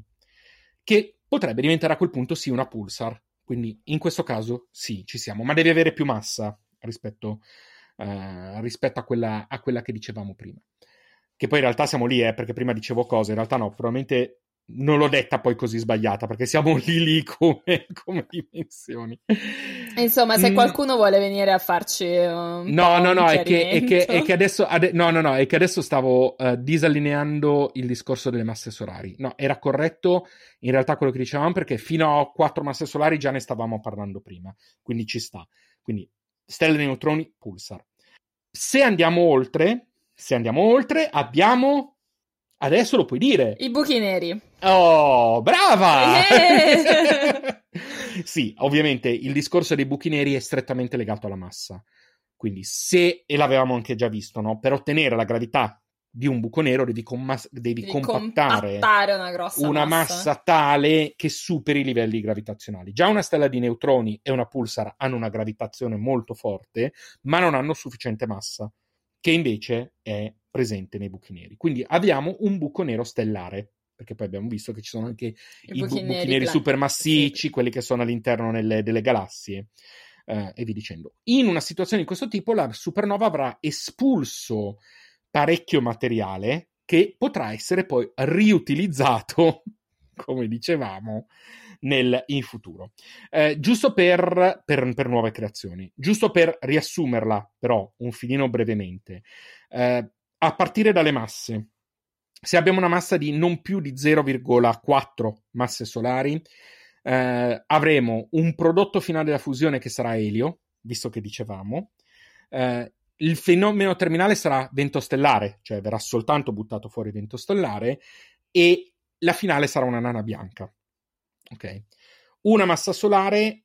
che potrebbe diventare a quel punto sì una pulsar. Quindi, in questo caso, sì, ci siamo. Ma devi avere più massa rispetto, uh, rispetto a, quella, a quella che dicevamo prima. Che poi in realtà siamo lì, eh, perché prima dicevo cose, in realtà no, probabilmente... non l'ho detta poi così sbagliata, perché siamo lì lì come, come dimensioni. Insomma, se qualcuno mm. vuole venire a farci un no, po' no, un no, è che, è che, è che adesso ade- no, no, no, è che adesso stavo uh, disallineando il discorso delle masse solari. No, era corretto in realtà quello che dicevamo, perché fino a quattro masse solari già ne stavamo parlando prima, quindi ci sta. Quindi stelle di neutroni, pulsar. Se andiamo oltre, se andiamo oltre, abbiamo... Adesso lo puoi dire. I buchi neri. Oh, brava! Yeah! Sì, ovviamente il discorso dei buchi neri è strettamente legato alla massa. Quindi se, e l'avevamo anche già visto, no? Per ottenere la gravità di un buco nero devi, commas- devi, Devi compattare una grossa una massa. massa tale che superi i livelli gravitazionali. Già una stella di neutroni e una pulsar hanno una gravitazione molto forte, ma non hanno sufficiente massa, che invece è presente nei buchi neri. Quindi abbiamo un buco nero stellare, perché poi abbiamo visto che ci sono anche i, i buchi, bu- buchi neri pla- supermassicci, sì. quelli che sono all'interno nelle, delle galassie, eh, e via dicendo. In una situazione di questo tipo la supernova avrà espulso parecchio materiale che potrà essere poi riutilizzato, come dicevamo, nel, in futuro. Eh, giusto per, per, per nuove creazioni. Giusto per riassumerla, però, un filino brevemente. Eh, a partire dalle masse. Se abbiamo una massa di non più di zero virgola quattro masse solari, eh, avremo un prodotto finale della fusione che sarà elio, visto che dicevamo. Eh, il fenomeno terminale sarà vento stellare, cioè verrà soltanto buttato fuori vento stellare, e la finale sarà una nana bianca. Ok. Una massa solare,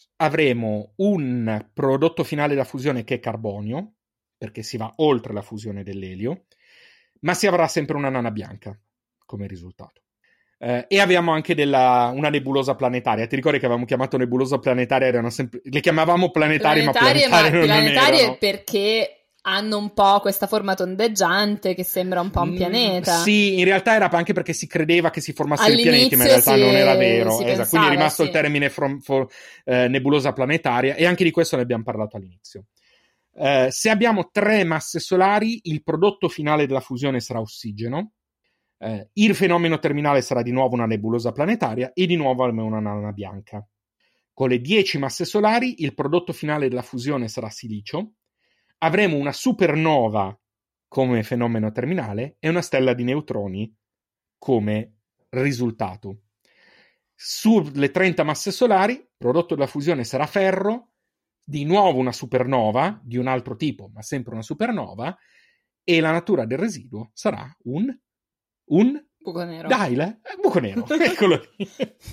avremo un prodotto finale della fusione che è carbonio, perché si va oltre la fusione dell'elio, ma si avrà sempre una nana bianca come risultato. Eh, e abbiamo anche della, una nebulosa planetaria. Ti ricordi che avevamo chiamato nebulosa planetaria? Erano sempre, le chiamavamo planetarie, planetarie ma planetarie ma non, planetarie non erano. Perché hanno un po' questa forma tondeggiante che sembra un po' un pianeta. Mm, sì, in realtà era anche perché si credeva che si formassero i pianeti, ma in realtà si, non era vero. Esatto. Pensava, Quindi è rimasto sì. il termine from, for, eh, nebulosa planetaria, e anche di questo ne abbiamo parlato all'inizio. Eh, se abbiamo tre masse solari, il prodotto finale della fusione sarà ossigeno. Eh, il fenomeno terminale sarà di nuovo una nebulosa planetaria e di nuovo una nana bianca. Con le dieci masse solari, il prodotto finale della fusione sarà silicio. Avremo una supernova come fenomeno terminale e una stella di neutroni come risultato. Sulle trenta masse solari, il prodotto della fusione sarà ferro, di nuovo una supernova di un altro tipo, ma sempre una supernova, e la natura del residuo sarà un un buco nero. Dai, eh? buco nero, eccolo lì.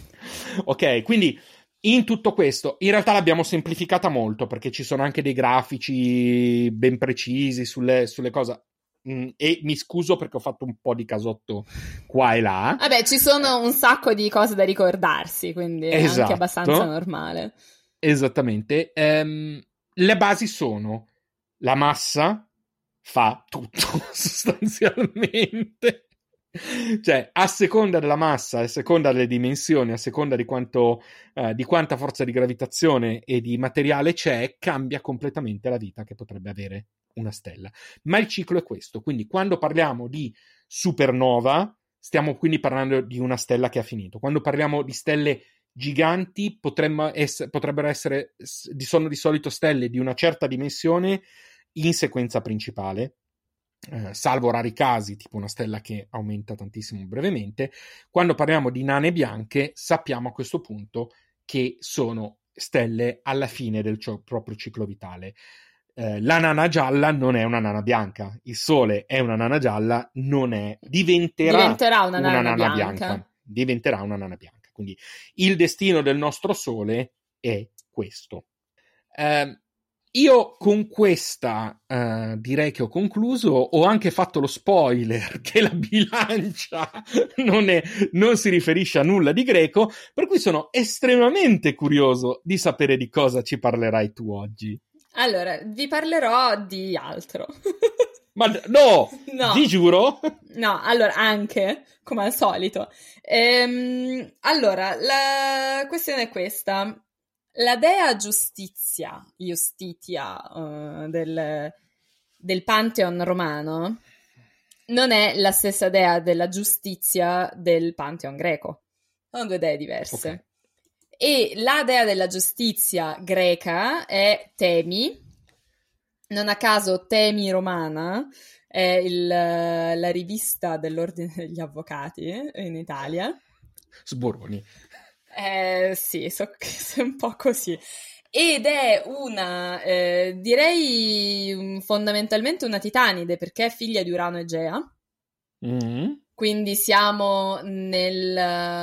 Ok, quindi in tutto questo, in realtà l'abbiamo semplificata molto, perché ci sono anche dei grafici ben precisi sulle, sulle cose. Mm, e mi scuso perché ho fatto un po' di casotto qua e là. Vabbè, ci sono un sacco di cose da ricordarsi, quindi è Esatto. anche abbastanza normale. Esattamente. Ehm, le basi sono: la massa fa tutto, sostanzialmente. Cioè, a seconda della massa, a seconda delle dimensioni, a seconda di quanto eh, di quanta forza di gravitazione e di materiale c'è, cambia completamente la vita che potrebbe avere una stella. Ma il ciclo è questo. Quindi quando parliamo di supernova, stiamo quindi parlando di una stella che ha finito. Quando parliamo di stelle giganti, ess- potrebbero essere, sono di solito stelle di una certa dimensione in sequenza principale. Eh, salvo rari casi, tipo una stella che aumenta tantissimo brevemente. Quando parliamo di nane bianche, sappiamo a questo punto che sono stelle alla fine del cio- proprio ciclo vitale. Eh, la nana gialla non è una nana bianca, il Sole è una nana gialla, non è, diventerà, diventerà una, una nana, nana bianca. bianca, diventerà una nana bianca. Quindi il destino del nostro Sole è questo. Eh, Io con questa uh, direi che ho concluso. Ho anche fatto lo spoiler che la bilancia non, è, non si riferisce a nulla di greco, per cui sono estremamente curioso di sapere di cosa ci parlerai tu oggi. Allora, vi parlerò di altro. Ma no, no, ti giuro. No, allora, anche, come al solito. Ehm, allora, la questione è questa. La dea Giustizia, Justitia, uh, del, del Pantheon romano, non è la stessa dea della giustizia del Pantheon greco. Sono due dee diverse. Okay. E la dea della giustizia greca è Temi. Non a caso Temi Romana è il, la rivista dell'Ordine degli Avvocati in Italia. Sboroni. Eh, sì, so che è un po' così. Ed è una, eh, direi fondamentalmente una titanide, perché è figlia di Urano e Gea. Mm-hmm. Quindi siamo nel,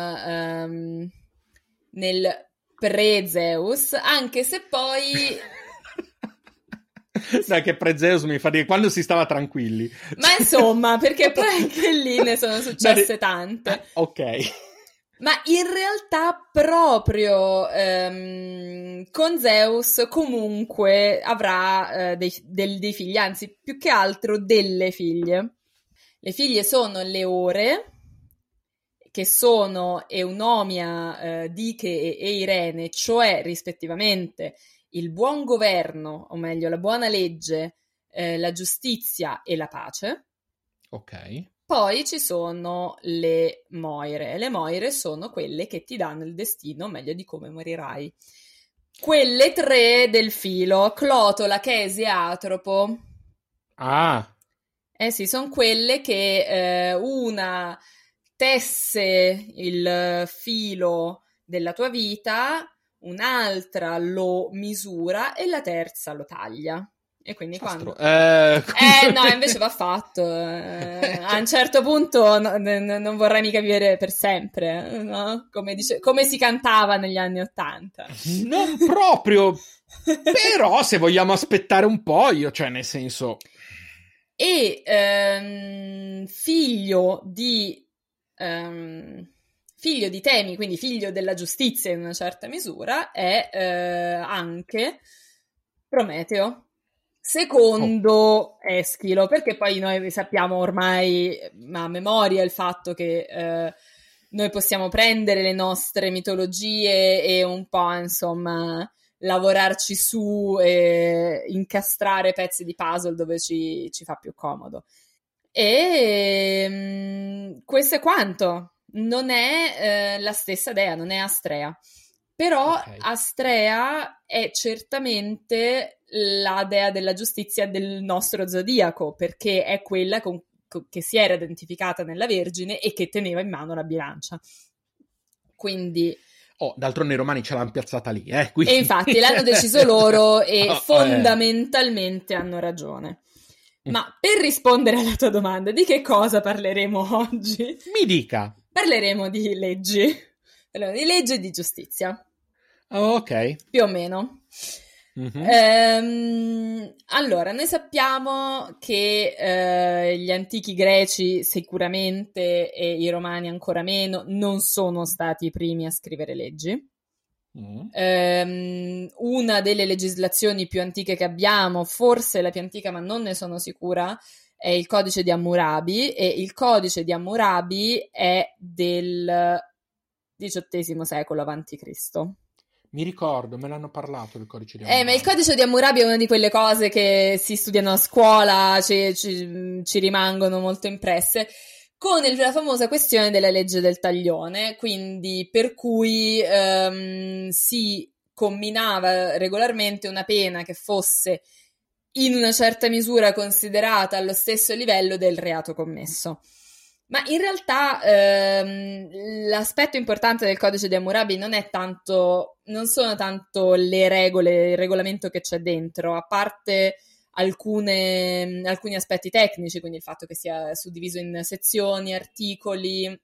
um, nel pre-Zeus, anche se poi Dai, che Prezeus mi fa dire quando si stava tranquilli. Ma insomma, perché poi anche lì ne sono successe tante. Ah, ok. Ma in realtà proprio ehm, con Zeus comunque avrà eh, dei, del- dei figli, anzi più che altro delle figlie. Le figlie sono le Ore, che sono Eunomia, eh, Dike e, e Irene, cioè rispettivamente il buon governo, o meglio la buona legge, eh, la giustizia e la pace. Ok. Poi ci sono le Moire. Le Moire sono quelle che ti danno il destino, o meglio di come morirai. Quelle tre del filo, Clotola, Chesi e Atropo. Ah, Eh sì, sono quelle che eh, una tesse il filo della tua vita, un'altra lo misura e la terza lo taglia. E quindi Sastro. quando... Eh, Eh no, invece va fatto. Eh, a un certo punto no, n- n- non vorrei mica vivere per sempre, no? Come, dice, come si cantava negli anni Ottanta. Non proprio, però se vogliamo aspettare un po', io, cioè nel senso... E ehm, figlio di ehm, figlio di Temi, quindi figlio della giustizia in una certa misura, è eh, anche Prometeo. Secondo oh. Eschilo, perché poi noi sappiamo ormai a memoria il fatto che eh, noi possiamo prendere le nostre mitologie e un po', insomma, lavorarci su e incastrare pezzi di puzzle dove ci, ci fa più comodo. E um, questo è quanto. Non è eh, la stessa dea, non è Astrea. Però okay. Astrea è certamente la dea della giustizia del nostro zodiaco, perché è quella con, con, che si era identificata nella Vergine e che teneva in mano la bilancia. Quindi... Oh, d'altronde i romani ce l'hanno piazzata lì, eh? Quindi... E infatti l'hanno deciso loro e oh, fondamentalmente eh. hanno ragione. Ma per rispondere alla tua domanda, di che cosa parleremo oggi? Mi dica. Parleremo di leggi. Parleremo di legge e di giustizia. Oh, ok. Più o meno. Mm-hmm. Ehm, allora, noi sappiamo che eh, gli antichi greci sicuramente e i romani ancora meno non sono stati i primi a scrivere leggi. Mm. Ehm, una delle legislazioni più antiche che abbiamo, forse la più antica ma non ne sono sicura, è il codice di Hammurabi, e il codice di Hammurabi è del diciottesimo secolo avanti Cristo. Mi ricordo, me l'hanno parlato del codice di Hammurabi. Eh, ma il codice di Hammurabi è una di quelle cose che si studiano a scuola, ci, ci, ci rimangono molto impresse, con il, la famosa questione della legge del taglione, quindi per cui ehm, si comminava regolarmente una pena che fosse in una certa misura considerata allo stesso livello del reato commesso. Ma in realtà ehm, l'aspetto importante del codice di Hammurabi non è tanto, non sono tanto le regole, il regolamento che c'è dentro, a parte alcune, alcuni aspetti tecnici, quindi il fatto che sia suddiviso in sezioni, articoli,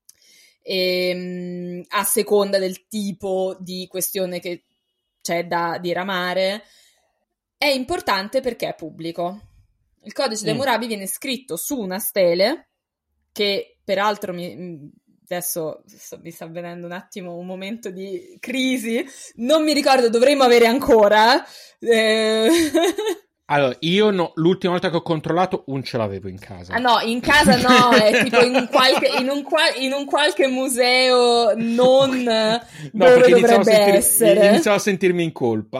e, a seconda del tipo di questione che c'è da diramare, è importante perché è pubblico. Il codice mm. di Hammurabi viene scritto su una stele, che peraltro mi, adesso mi sta avvenendo un attimo un momento di crisi, non mi ricordo, dovremmo avere ancora. Eh... Allora, io no, l'ultima volta che ho controllato un ce l'avevo in casa. Ah no, in casa no, è tipo in, qualche, in, un, in un qualche museo non no, dove dovrebbe sentir, essere. Iniziavo a sentirmi in colpa.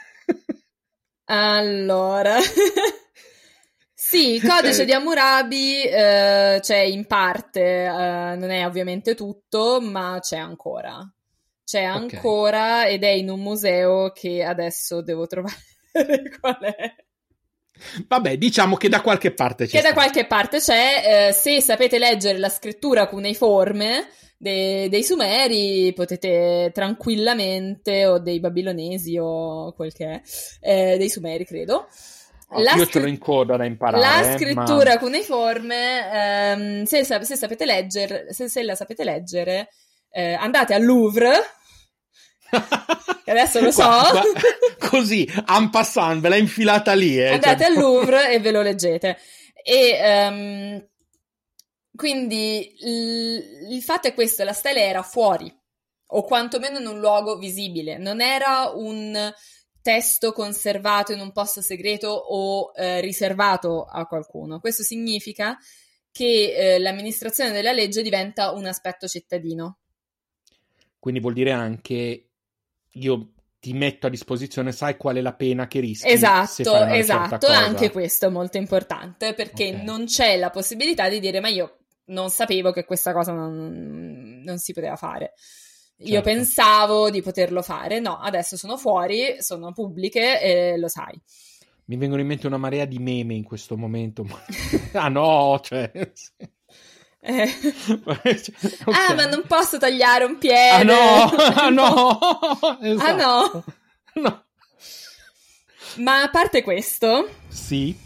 Allora... Sì, il codice di Hammurabi eh, c'è in parte, eh, non è ovviamente tutto, ma c'è ancora. C'è ancora okay. Ed è in un museo che adesso devo trovare qual è. Vabbè, diciamo che da qualche parte c'è. Che sta. Da qualche parte c'è. Eh, se sapete leggere la scrittura cuneiforme de- dei Sumeri, potete tranquillamente, o dei Babilonesi o quel che è, eh, dei Sumeri credo. Oh, io scr- ce l'ho in coda da imparare. La eh, scrittura ma... cuneiforme, ehm, se, se sapete leggere, se, se la sapete leggere, eh, andate al Louvre Adesso lo so. Qua, qua, così, en passant, ve l'ha infilata lì. Eh, Andate cioè... al Louvre e ve lo leggete. E um, quindi il, il fatto è questo, la stela era fuori, o quantomeno in un luogo visibile, non era un testo conservato in un posto segreto o eh, riservato a qualcuno. Questo significa che eh, l'amministrazione della legge diventa un aspetto cittadino. Quindi vuol dire anche io ti metto a disposizione, sai qual è la pena che rischi. Esatto, se fai una esatto, certa anche questo è molto importante, perché okay. non c'è la possibilità di dire ma io non sapevo che questa cosa non, non si poteva fare. Io certo. pensavo di poterlo fare, no, adesso sono fuori, sono pubbliche e lo sai. Mi vengono in mente una marea di meme in questo momento. Ah no, cioè... Eh. okay. Ah, ma non posso tagliare un piede. Ah no, ah no, esatto. Ah no. No. Ma a parte questo... Sì.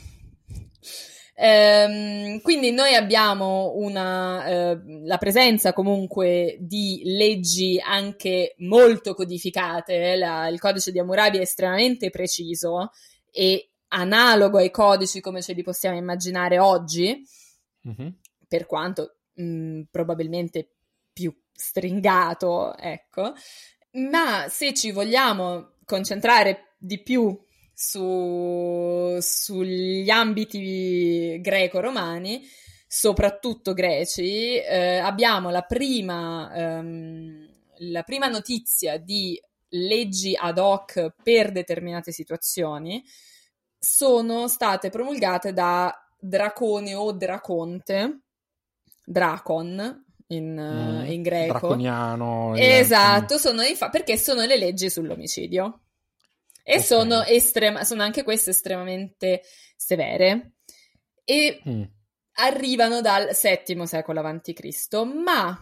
Ehm, quindi noi abbiamo una, eh, la presenza comunque di leggi anche molto codificate. La, il codice di Hammurabi è estremamente preciso e analogo ai codici come ce li possiamo immaginare oggi, mm-hmm. per quanto mh, probabilmente più stringato, ecco. Ma se ci vogliamo concentrare di più su, sugli ambiti greco-romani, soprattutto greci, eh, abbiamo la prima, ehm, la prima notizia di leggi ad hoc per determinate situazioni sono state promulgate da Dracone o Draconte, Dracon in, mm, in greco. Draconiano. Esatto, sono infa- perché sono le leggi sull'omicidio. E okay. sono, estrema- sono anche queste estremamente severe. E mm. arrivano dal settimo secolo avanti Cristo, ma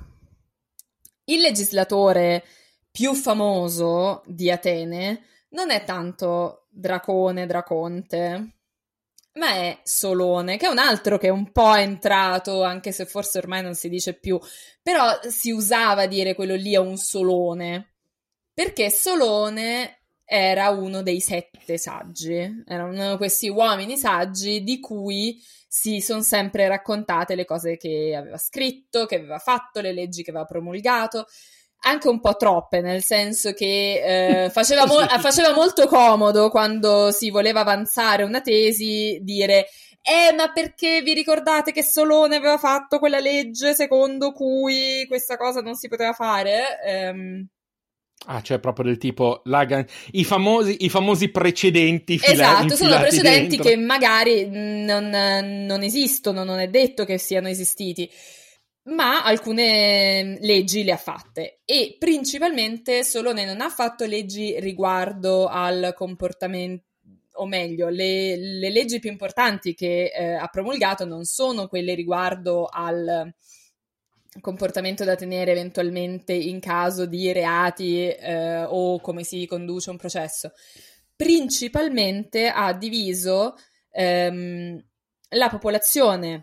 il legislatore più famoso di Atene non è tanto Dracone, Draconte, ma è Solone, che è un altro che è un po' entrato, anche se forse ormai non si dice più, però si usava dire quello lì è un Solone, perché Solone era uno dei sette saggi, era uno di questi uomini saggi di cui si sono sempre raccontate le cose che aveva scritto, che aveva fatto, le leggi che aveva promulgato, anche un po' troppe, nel senso che eh, faceva, mo- faceva molto comodo quando si voleva avanzare una tesi dire eh ma perché vi ricordate che Solone aveva fatto quella legge secondo cui questa cosa non si poteva fare? Ehm... Ah, cioè proprio del tipo la, i, famosi, i famosi precedenti fila, esatto, sono precedenti dentro. Che magari non, non esistono, non è detto che siano esistiti, ma alcune leggi le ha fatte, e principalmente Solone non ha fatto leggi riguardo al comportamento, o meglio, le, le leggi più importanti che eh, ha promulgato non sono quelle riguardo al comportamento da tenere eventualmente in caso di reati eh, o come si conduce un processo. Principalmente ha diviso ehm, la popolazione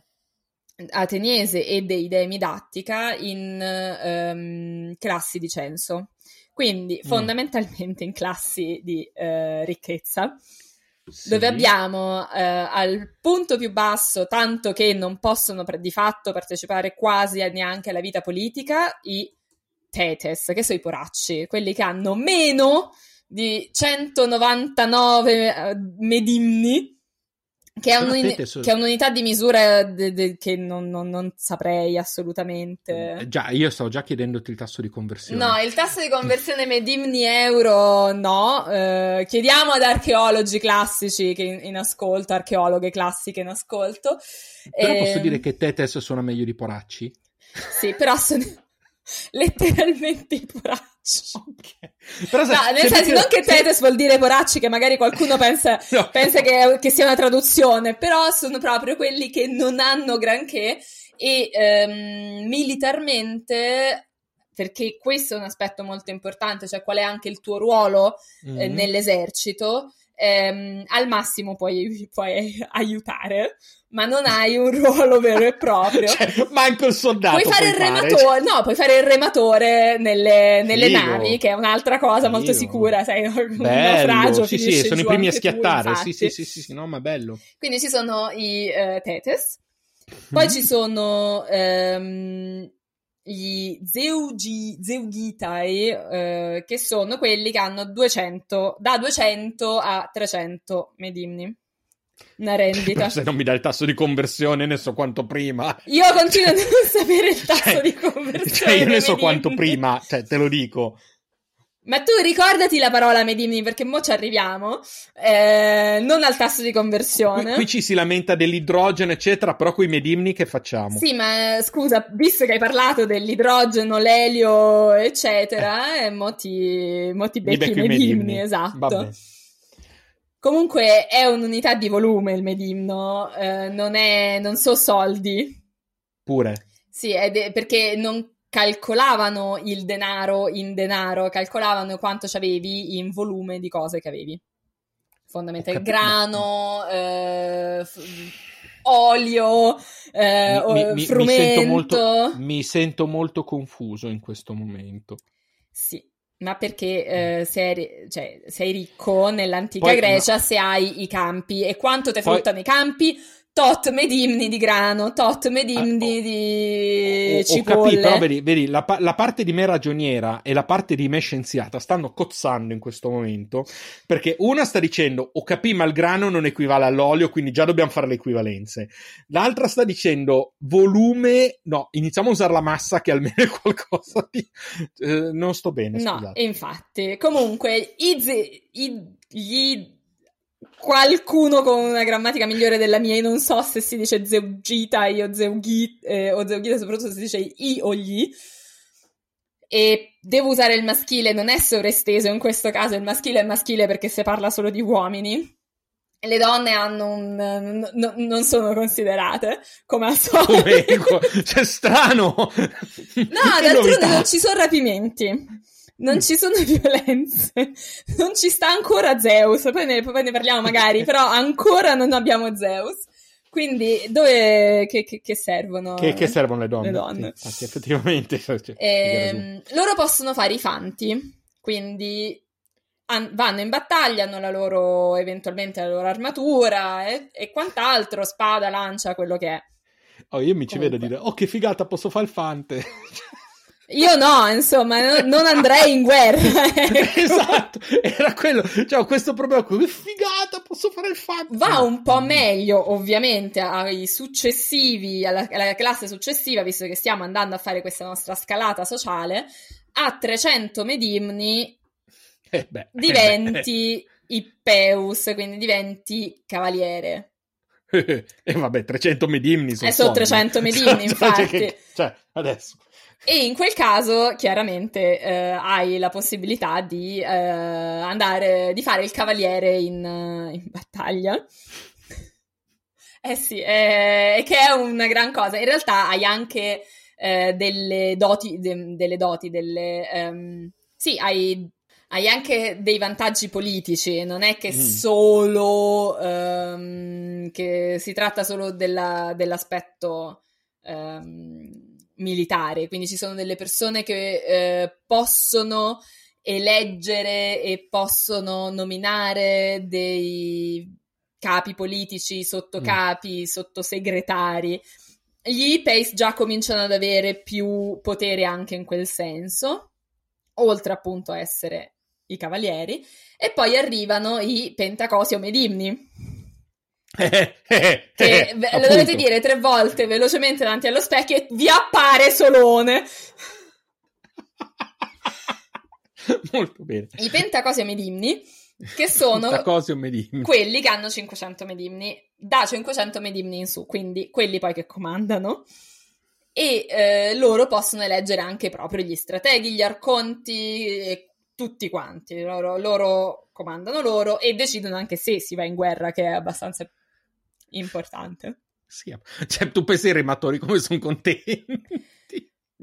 ateniese e dei dei Midattica in ehm, classi di censo, quindi mm. fondamentalmente in classi di eh, ricchezza. Sì. Dove abbiamo eh, al punto più basso, tanto che non possono per, di fatto partecipare quasi a, neanche alla vita politica, i tetes, che sono i poracci, quelli che hanno meno di centonovantanove uh, medimni, che è, un'uni- so- che è un'unità di misura de- de- che non, non, non saprei assolutamente. Eh, già, io stavo già chiedendoti il tasso di conversione. No, il tasso di conversione medimni euro no. Eh, chiediamo ad archeologi classici che in, in ascolto, archeologhe classiche in ascolto. Però eh, posso dire che Tetes suona meglio di Poracci? Sì, però sono letteralmente i poracci. Okay. Però se, no, nel senso, perché... non che Tetes vuol dire poracci, che magari qualcuno pensa, no. pensa che, che sia una traduzione, però sono proprio quelli che non hanno granché e ehm, militarmente, perché questo è un aspetto molto importante, cioè qual è anche il tuo ruolo mm-hmm. eh, nell'esercito. ehm, al massimo puoi, puoi aiutare, ma non hai un ruolo vero e proprio. Cioè, manco il soldato puoi fare puoi il fare. rematore, no, puoi fare il rematore nelle, nelle Figo. navi, che è un'altra cosa Figo. molto sicura, sai, un Bello. naufragio, Sì, sì, finisce sono i giù primi a anche tu, schiattare. Sì, infatti. sì, sì, sì, sì, no, ma bello. Quindi ci sono i uh, Thetes, poi Mm. ci sono um, gli Zeugi, Zeughitai, uh, che sono quelli che hanno duecento, da duecento a trecento medimni. Una rendita. Se non mi dai il tasso di conversione, ne so quanto prima. Io continuo a non sapere il tasso cioè, di conversione. Cioè, io ne dei so medimni. quanto prima, cioè, te lo dico. Ma tu ricordati la parola medimni, perché mo ci arriviamo, eh, non al tasso di conversione. Qui, qui ci si lamenta dell'idrogeno, eccetera, però coi medimni che facciamo? Sì, ma scusa, visto che hai parlato dell'idrogeno, l'elio, eccetera, eh. eh, mo, ti, mo ti becchi i medimni, medimni, esatto. Vabbè. Comunque è un'unità di volume il medimno, eh, non è, non so soldi. Pure. Sì, è de- perché non calcolavano il denaro in denaro, calcolavano quanto c'avevi in volume di cose che avevi. Fondamentalmente grano, eh, f- olio, eh, mi, mi, frumento. Mi sento, molto, mi sento molto confuso in questo momento. Sì. Ma perché eh, sei, cioè, sei ricco nell'antica Poi, Grecia no. se hai i campi. E quanto ti Poi... fruttano i campi? Tot medimni di grano, tot medimni ah, oh, di ho, cipolle. Ho capito, però vedi, vedi la, la parte di me ragioniera e la parte di me scienziata stanno cozzando in questo momento, perché una sta dicendo, ho capito, ma il grano non equivale all'olio, quindi già dobbiamo fare le equivalenze. L'altra sta dicendo, volume, no, iniziamo a usare la massa che almeno è qualcosa di... Eh, non sto bene, no, scusate. infatti. Comunque, i, ze- i gli... qualcuno con una grammatica migliore della mia, io non so se si dice zeugita o zeugita, eh, o zeugita soprattutto se si dice i o gli, e devo usare il maschile, non è sovresteso in questo caso, il maschile è maschile perché si parla solo di uomini, e le donne hanno un n- n- non sono considerate come al solito. C'è strano. No, d'altronde non ci sono rapimenti. Non ci sono violenze, non ci sta ancora Zeus, poi ne, poi ne parliamo magari, però ancora non abbiamo Zeus, quindi dove, che, che, che servono? Che, che servono le donne? Le donne. Sì, infatti, effettivamente. Cioè, ehm, loro possono fare i fanti, quindi an- vanno in battaglia, hanno la loro, eventualmente la loro armatura e, e quant'altro, spada, lancia, quello che è. Oh, io mi ci Comunque. vedo dire, oh che figata, posso fare il fante. Io no, insomma, no, non andrei in guerra. Ecco. Esatto, era quello. Cioè, questo problema, che figata, posso fare il fante. Va un po' meglio, ovviamente, ai successivi, alla, alla classe successiva, visto che stiamo andando a fare questa nostra scalata sociale, a trecento medimni eh beh, diventi eh Ippeus, quindi diventi cavaliere. E eh, vabbè, trecento medimni sono Eh, sono soldi. trecento medimni, infatti. Cioè, che, cioè, adesso... E in quel caso, chiaramente, eh, hai la possibilità di eh, andare, di fare il cavaliere in, in battaglia. Eh sì, eh, che è una gran cosa. In realtà hai anche eh, delle doti, de, delle doti, delle... Um, sì, hai, hai anche dei vantaggi politici. Non è che mm. solo... Um, che si tratta solo della, dell'aspetto... Um, militare, quindi ci sono delle persone che eh, possono eleggere e possono nominare dei capi politici, sottocapi, mm. sottosegretari. Gli Ipeis già cominciano ad avere più potere anche in quel senso, oltre appunto a essere i cavalieri, e poi arrivano i Pentacosi o Medimni. Eh, eh, che eh, lo appunto. dovete dire tre volte velocemente davanti allo specchio e vi appare Solone. Molto bene. I Pentacosio Medimni, che sono medimni. quelli che hanno cinquecento medimni, da cinquecento medimni in su, quindi quelli poi che comandano, e eh, loro possono eleggere anche proprio gli strateghi, gli arconti e tutti quanti, loro, loro comandano loro e decidono anche se si va in guerra, che è abbastanza importante. Sì, cioè tu pensi ai rematori come sono contenti?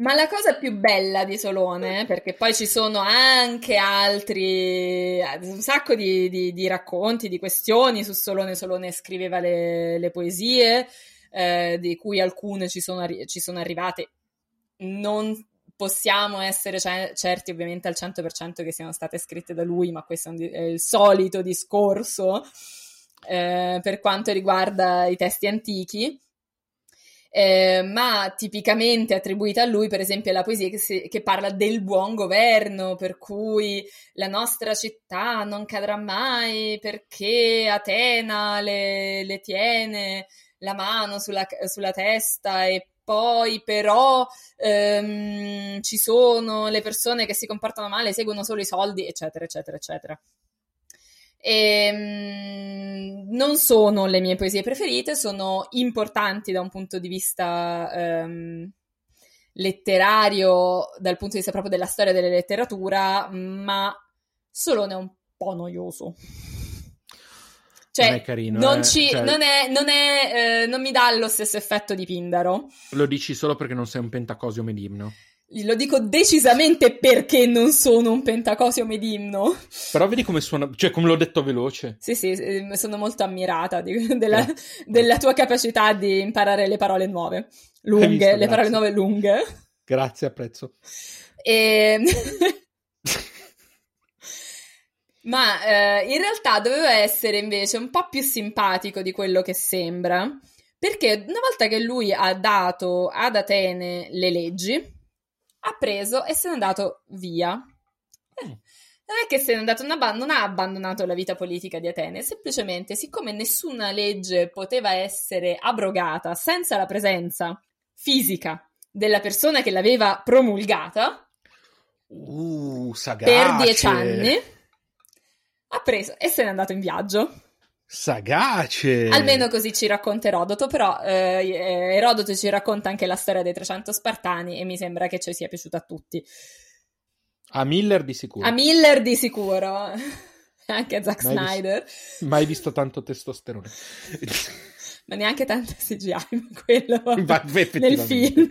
Ma la cosa più bella di Solone, perché poi ci sono anche altri, un sacco di, di, di racconti, di questioni su Solone. Solone scriveva le, le poesie, eh, di cui alcune ci sono, arri- ci sono arrivate. Non possiamo essere c- certi ovviamente al cento per cento che siano state scritte da lui, ma questo è, un di- è il solito discorso eh, per quanto riguarda i testi antichi. Eh, ma tipicamente attribuita a lui, per esempio, è la poesia che, si, che parla del buon governo, per cui la nostra città non cadrà mai perché Atena le, le tiene la mano sulla, sulla testa, e poi però ehm, ci sono le persone che si comportano male, seguono solo i soldi, eccetera, eccetera, eccetera. E, um, non sono le mie poesie preferite, sono importanti da un punto di vista um, letterario, dal punto di vista proprio della storia della letteratura, ma Solone è un po' noioso. Cioè, non è carino, non, eh? ci, cioè, non, è, non, è, eh, non mi dà lo stesso effetto di Pindaro. Lo dici solo perché non sei un pentacosio medimno. Lo dico decisamente perché non sono un pentacosio medimno. Però vedi come suona, cioè come l'ho detto veloce. Sì, sì, sono molto ammirata di, della, della tua capacità di imparare le parole nuove, lunghe, visto, le grazie. parole nuove lunghe. Grazie, apprezzo. E... Ma eh, in realtà doveva essere invece un po' più simpatico di quello che sembra, perché una volta che lui ha dato ad Atene le leggi, ha preso e se n'è andato via. Eh, non è che se n'è andato, non ha, non ha abbandonato la vita politica di Atene, semplicemente siccome nessuna legge poteva essere abrogata senza la presenza fisica della persona che l'aveva promulgata, uh, sagace. per dieci anni, ha preso e se n'è andato in viaggio. Sagace! Almeno così ci racconta Erodoto, però eh, Erodoto ci racconta anche la storia dei trecento Spartani e mi sembra che ci sia piaciuta a tutti. A Miller di sicuro. A Miller di sicuro. Anche a Zack mai Snyder. Visto, mai visto tanto testosterone. Ma neanche tanto C G I, quello Va, nel film.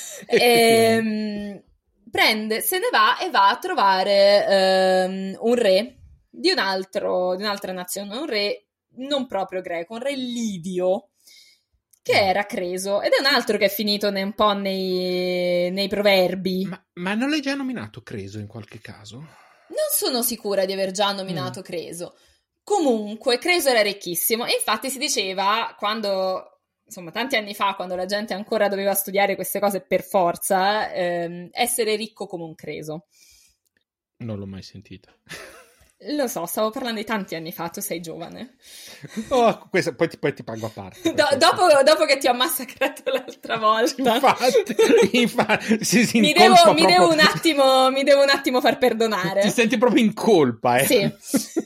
E, prende, se ne va e va a trovare um, un re di un altro, di un'altra nazione, un re non proprio greco, un re lidio, che era Creso, ed è un altro che è finito ne, un po' nei, nei proverbi. Ma, ma non l'hai già nominato Creso in qualche caso? Non sono sicura di aver già nominato mm. Creso. Comunque, Creso era ricchissimo, e infatti si diceva, quando, insomma, tanti anni fa, quando la gente ancora doveva studiare queste cose per forza, ehm, essere ricco come un Creso. Non l'ho mai sentita. Lo so, stavo parlando di tanti anni fa, tu sei giovane. Oh, questo, poi, ti, poi ti pago a parte. Do, dopo, dopo che ti ho massacrato l'altra volta. Infatti, infatti si, si mi, devo, mi, devo un attimo, mi devo un attimo far perdonare. Ti senti proprio in colpa, eh? Sì.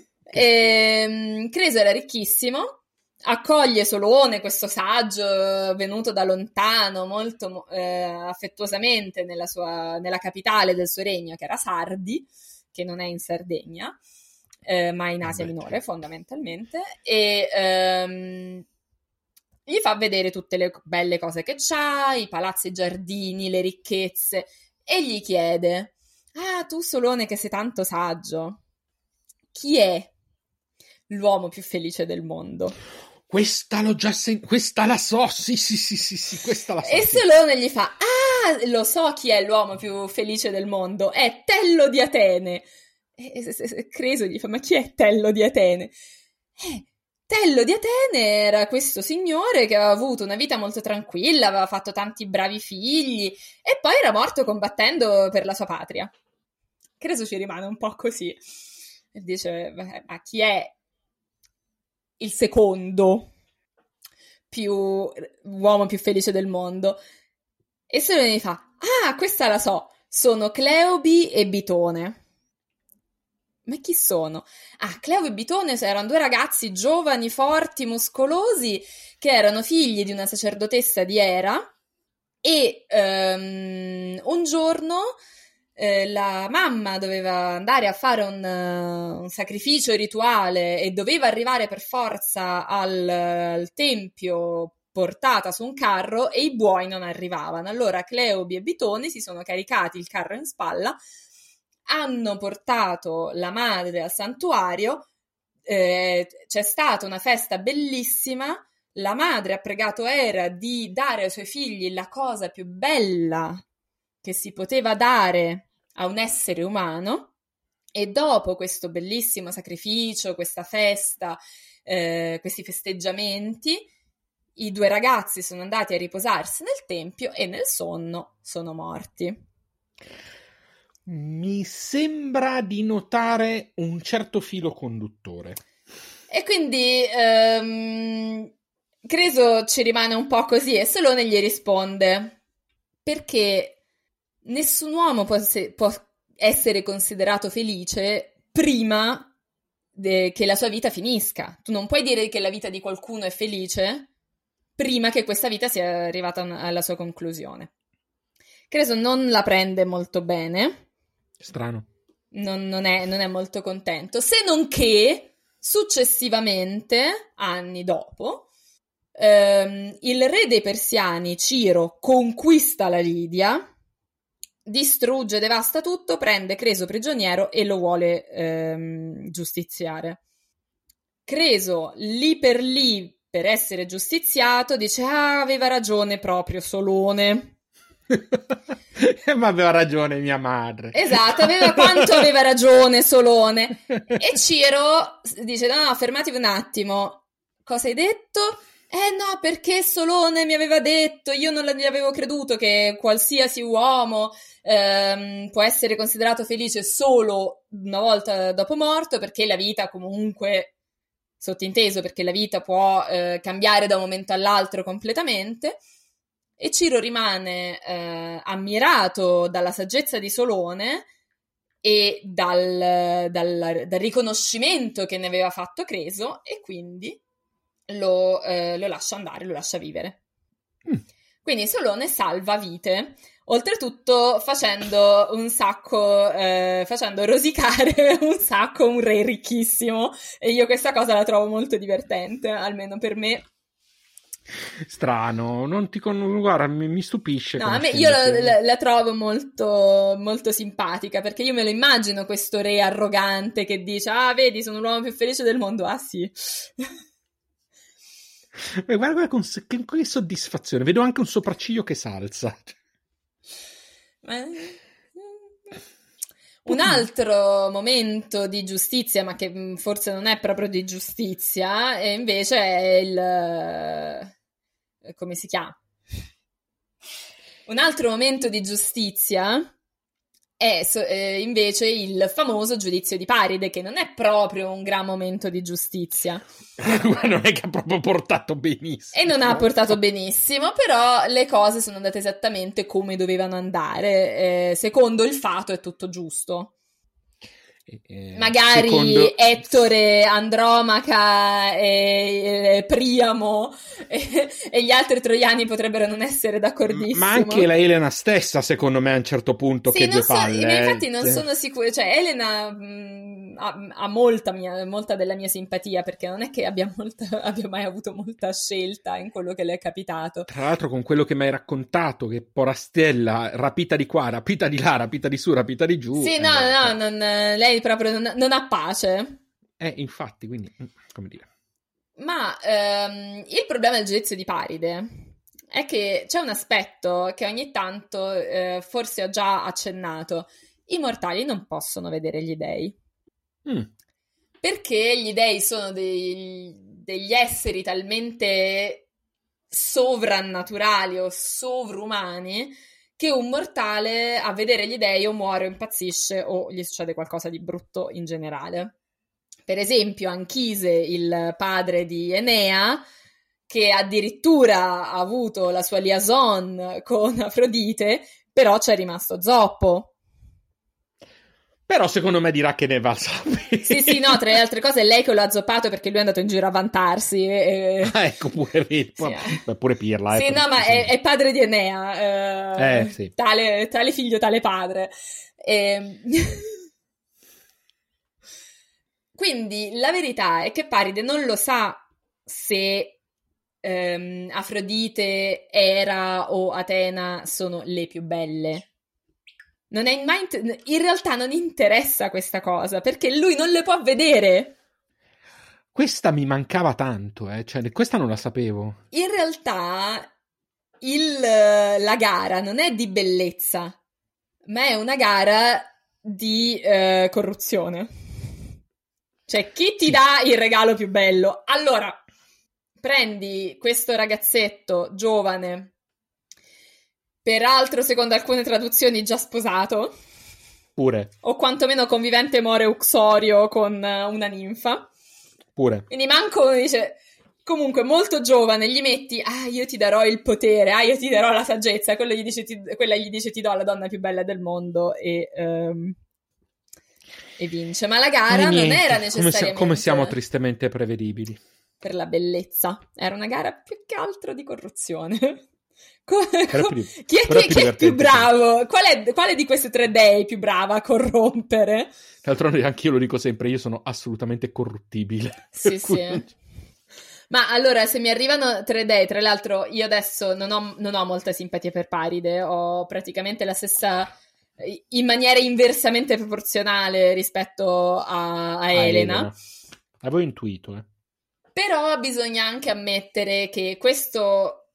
E, Creso era ricchissimo, accoglie Solone, questo saggio venuto da lontano, molto eh, affettuosamente nella, sua, nella capitale del suo regno, che era Sardi, che non è in Sardegna, eh, ma in Asia Vabbè, Minore fondamentalmente, e ehm, gli fa vedere tutte le belle cose che c'ha, i palazzi, i giardini, le ricchezze, e gli chiede: ah, tu Solone che sei tanto saggio, chi è l'uomo più felice del mondo? Questa l'ho già sentita, questa la so, sì, sì, sì, sì, sì, questa la so. E Solone gli fa: ah, lo so chi è l'uomo più felice del mondo, è Tello di Atene. E, e, e Creso gli fa: ma chi è Tello di Atene? Eh, Tello di Atene era questo signore che aveva avuto una vita molto tranquilla, aveva fatto tanti bravi figli, e poi era morto combattendo per la sua patria. Creso ci rimane un po' così. E dice: ma chi è il secondo più uomo più felice del mondo? E Solone gli fa: ah, questa la so, sono Cleobi e Bitone. Ma chi sono? Ah, Cleobi e Bitone erano due ragazzi giovani, forti, muscolosi, che erano figli di una sacerdotessa di Era, e um, un giorno eh, la mamma doveva andare a fare un, uh, un sacrificio rituale e doveva arrivare per forza al, al tempio portata su un carro e i buoi non arrivavano. Allora Cleobi e Bitone si sono caricati il carro in spalla, hanno portato la madre al santuario, eh, c'è stata una festa bellissima, la madre ha pregato Era di dare ai suoi figli la cosa più bella che si poteva dare a un essere umano, e dopo questo bellissimo sacrificio, questa festa, eh, questi festeggiamenti, i due ragazzi sono andati a riposarsi nel tempio e nel sonno sono morti. Mi sembra di notare un certo filo conduttore. E quindi ehm, Creso ci rimane un po' così e Solone gli risponde: perché nessun uomo può, se- può essere considerato felice prima de- che la sua vita finisca. Tu non puoi dire che la vita di qualcuno è felice prima che questa vita sia arrivata a- alla sua conclusione. Creso non la prende molto bene. Strano. Non, non è, non è molto contento, se non che successivamente, anni dopo, ehm, il re dei Persiani, Ciro, conquista la Lidia, distrugge, devasta tutto, prende Creso prigioniero e lo vuole ehm, giustiziare. Creso, lì per lì, per essere giustiziato, dice: ah, aveva ragione proprio Solone. Ma aveva ragione mia madre. Esatto, aveva quanto aveva ragione Solone. E Ciro dice: no, no, fermatevi un attimo, cosa hai detto? Eh no, perché Solone mi aveva detto, io non gli avevo creduto che qualsiasi uomo ehm, può essere considerato felice solo una volta dopo morto, perché la vita comunque, sottinteso, perché la vita può eh, cambiare da un momento all'altro completamente. E Ciro rimane eh, ammirato dalla saggezza di Solone e dal, dal, dal riconoscimento che ne aveva fatto Creso, e quindi lo, eh, lo lascia andare, lo lascia vivere. Mm. Quindi Solone salva vite, oltretutto facendo un sacco, eh, facendo rosicare un sacco un re ricchissimo, e io questa cosa la trovo molto divertente, almeno per me. Strano, non ti con... guarda, mi, mi stupisce. No, a me, io la, la, la trovo molto, molto simpatica, perché io me lo immagino questo re arrogante che dice: ah, vedi, sono l'uomo più felice del mondo. Ah, sì. Guarda, guarda con, che, con che soddisfazione, vedo anche un sopracciglio che salza. Un altro momento di giustizia, ma che forse non è proprio di giustizia, e invece è il... come si chiama? Un altro momento di giustizia è eh, invece il famoso giudizio di Paride, che non è proprio un gran momento di giustizia. Ma non è che ha proprio portato benissimo. E non ha portato benissimo, però le cose sono andate esattamente come dovevano andare. Eh, secondo il fato è tutto giusto. Eh, Magari secondo... Ettore, Andromaca e, e Priamo e, e gli altri troiani potrebbero non essere d'accordissimo. Ma anche la Elena stessa, secondo me, a un certo punto, sì, che due so, palle. Ma infatti non sì. sono sicura. Cioè, Elena mh, ha, ha molta, mia, molta della mia simpatia, perché non è che abbia, molta, abbia mai avuto molta scelta in quello che le è capitato. Tra l'altro, con quello che mi hai raccontato, che Porastella, rapita di qua, rapita di là, rapita di su, rapita di giù. Sì, eh, no, no, non, lei proprio non, non ha pace. Eh, infatti, quindi, come dire. Ma ehm, il problema del giudizio di Paride è che c'è un aspetto che ogni tanto eh, forse ho già accennato: i mortali non possono vedere gli dei. Mm. Perché gli dei sono dei, degli esseri talmente sovrannaturali o sovrumani che un mortale a vedere gli dei o muore o impazzisce o gli succede qualcosa di brutto in generale. Per esempio Anchise, il padre di Enea, che addirittura ha avuto la sua liaison con Afrodite, però c'è rimasto zoppo. Però secondo me dirà che ne va a sapere. Sì, sì, no, tra le altre cose è lei che lo ha zoppato perché lui è andato in giro a vantarsi. E... Ah, ecco, pure, sì, pure Pirla. Sì, eh, no, ma è, è padre di Enea. Eh, eh, sì. Tale, tale figlio, tale padre. E... Quindi la verità è che Paride non lo sa se ehm, Afrodite, Era o Atena sono le più belle. Non è mai inter- in realtà non interessa questa cosa, perché lui non le può vedere. Questa mi mancava tanto, eh. Cioè, questa non la sapevo. In realtà il, la gara non è di bellezza, ma è una gara di eh, corruzione. Cioè, chi ti Sì. dà il regalo più bello? Allora, prendi questo ragazzetto giovane, peraltro secondo alcune traduzioni già sposato, Pure. o quantomeno convivente more uxorio con una ninfa. Pure. Quindi manco dice, comunque molto giovane, gli metti, ah io ti darò il potere, ah io ti darò la saggezza, quello gli dice, ti, quella gli dice ti do la donna più bella del mondo e, um, e vince. Ma la gara Eh, non niente. era Come, necessariamente... si- come siamo tristemente prevedibili. Per la bellezza. Era una gara più che altro di corruzione. Co- co- più- chi è, però chi- più chi è più divertente, bravo? Qual è, quale di queste tre dei è più brava a corrompere? D'altronde anche io lo dico sempre, io sono assolutamente corruttibile. Sì, sì. Ma allora, se mi arrivano tre dei, tra l'altro, io adesso non ho, non ho molta simpatia per Paride, ho praticamente la stessa, in maniera inversamente proporzionale rispetto a, a Ah, Elena. Elena. Avevo intuito, eh. Però bisogna anche ammettere che questo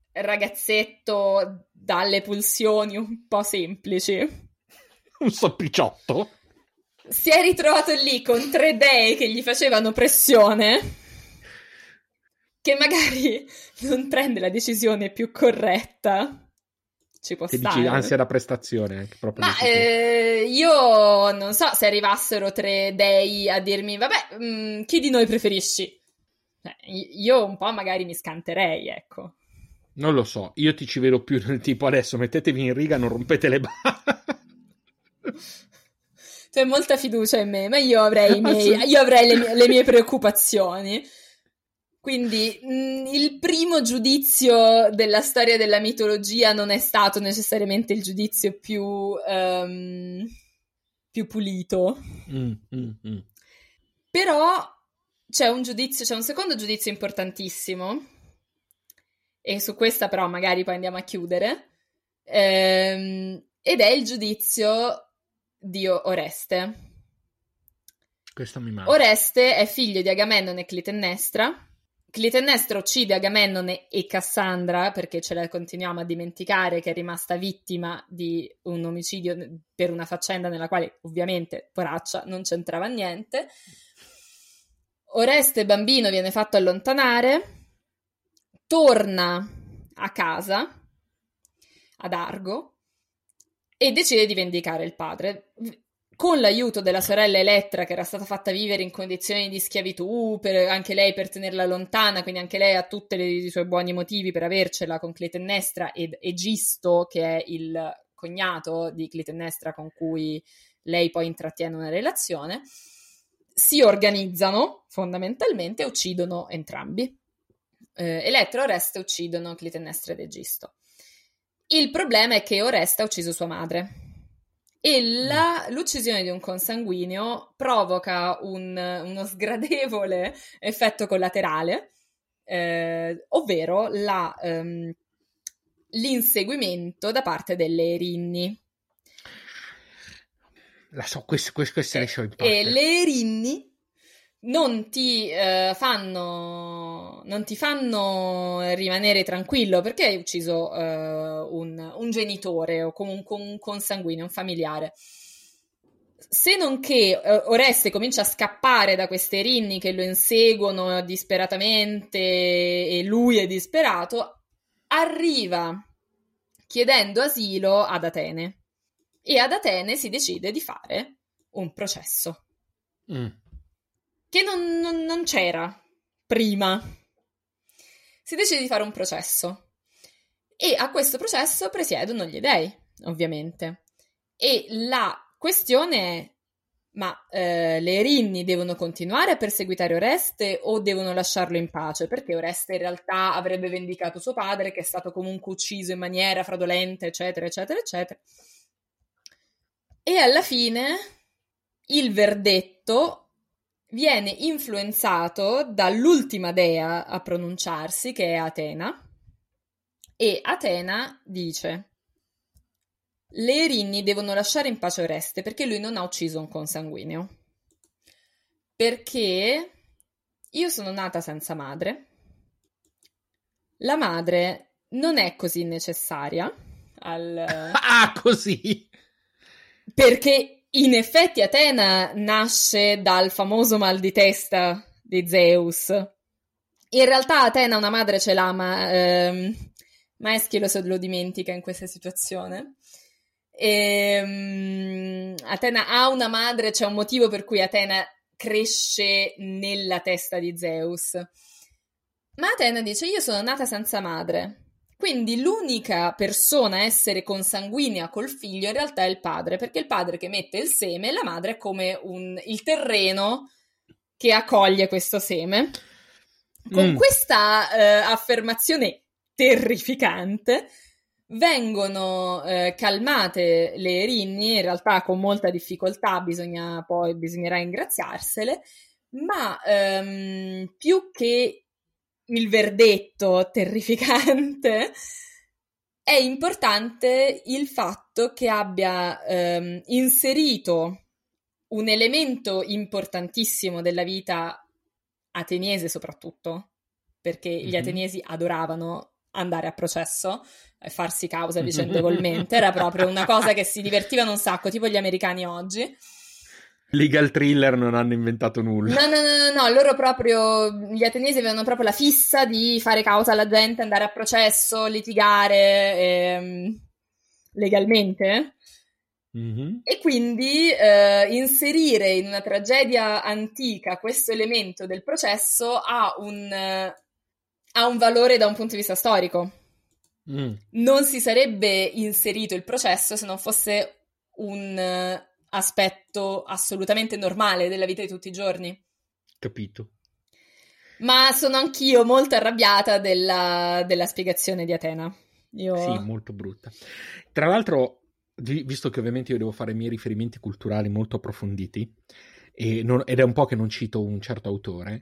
ragazzetto dalle pulsioni un po' semplici Un soppicciotto. si è ritrovato lì con tre dei che gli facevano pressione, che magari non prende la decisione più corretta. Ci può Che stare. dici ansia da prestazione, anche proprio. Ma eh, io non so se arrivassero tre dei a dirmi, vabbè, mh, chi di noi preferisci? Eh, io un po' magari mi scanterei, ecco. Non lo so, io ti ci vedo più nel tipo adesso mettetevi in riga, non rompete le balle. Tu hai molta fiducia in me, ma io avrei, i miei, io avrei le, mie, le mie preoccupazioni. Quindi mh, il primo giudizio della storia della mitologia non è stato necessariamente il giudizio più, um, più pulito. Mm, mm, mm. Però c'è un giudizio, c'è un secondo giudizio importantissimo, e su questa però magari poi andiamo a chiudere, ehm, ed è il giudizio di Oreste. Questo mi manca. Oreste è figlio di Agamennone e Clitennestra. Clitennestra uccide Agamennone e Cassandra, perché ce la continuiamo a dimenticare che è rimasta vittima di un omicidio per una faccenda nella quale ovviamente, poraccia, non c'entrava niente. Oreste bambino viene fatto allontanare, torna a casa, ad Argo, e decide di vendicare il padre. Con l'aiuto della sorella Elettra, che era stata fatta vivere in condizioni di schiavitù, per, anche lei per tenerla lontana, quindi anche lei ha tutti i suoi buoni motivi per avercela con Clitennestra, ed Egisto, che è il cognato di Clitennestra con cui lei poi intrattiene una relazione, si organizzano fondamentalmente e uccidono entrambi. Eh, Elettra e Oreste uccidono Clitennestra ed Egisto. Il problema è che Oreste ha ucciso sua madre. E la, l'uccisione di un consanguineo provoca un, uno sgradevole effetto collaterale, eh, ovvero la, um, l'inseguimento da parte delle Erinni. La so, queste, queste, queste le so in parte. E le Erinni non ti eh, fanno non ti fanno rimanere tranquillo perché hai ucciso eh, un, un genitore o comunque un consanguineo, un familiare. Se non che eh, Oreste comincia a scappare da queste Erinni che lo inseguono disperatamente e lui è disperato, arriva chiedendo asilo ad Atene e ad Atene si decide di fare un processo. Mm. Che non, non, non c'era prima. Si decide di fare un processo e a questo processo presiedono gli dei, ovviamente. E la questione è, ma eh, le Erinni devono continuare a perseguitare Oreste o devono lasciarlo in pace? Perché Oreste in realtà avrebbe vendicato suo padre, che è stato comunque ucciso in maniera fraudolenta, eccetera, eccetera, eccetera. E alla fine il verdetto viene influenzato dall'ultima dea a pronunciarsi, che è Atena, e Atena dice: le Erinni devono lasciare in pace Oreste perché lui non ha ucciso un consanguineo. Perché io sono nata senza madre, la madre non è così necessaria al... Ah, così! Perché in effetti Atena nasce dal famoso mal di testa di Zeus. In realtà Atena una madre ce l'ha, ma ehm, Eschilo se lo dimentica in questa situazione. E, um, Atena ha una madre, c'è un motivo per cui Atena cresce nella testa di Zeus. Ma Atena dice: io sono nata senza madre, quindi l'unica persona a essere consanguinea col figlio in realtà è il padre, perché è il padre che mette il seme e la madre è come un, il terreno che accoglie questo seme. Con mm. questa eh, affermazione terrificante vengono eh, calmate le Erinni, in realtà con molta difficoltà, bisogna poi bisognerà ingraziarsele, ma ehm, più che il verdetto terrificante è importante il fatto che abbia ehm, inserito un elemento importantissimo della vita ateniese, soprattutto perché mm-hmm. gli ateniesi adoravano andare a processo e farsi causa vicendevolmente, era proprio una cosa che si divertivano un sacco, tipo gli americani oggi. Legal thriller non hanno inventato nulla. No, no, no, no, no, loro proprio, gli ateniesi avevano proprio la fissa di fare causa alla gente, andare a processo, litigare ehm, legalmente. Mm-hmm. E quindi eh, inserire in una tragedia antica questo elemento del processo ha un, eh, ha un valore da un punto di vista storico. Mm. Non si sarebbe inserito il processo se non fosse un... Uh, aspetto assolutamente normale della vita di tutti i giorni. Capito. Ma sono anch'io molto arrabbiata della, della spiegazione di Atena. Io... Sì, molto brutta. Tra l'altro, visto che ovviamente io devo fare i miei riferimenti culturali molto approfonditi, e non, ed è un po' che non cito un certo autore,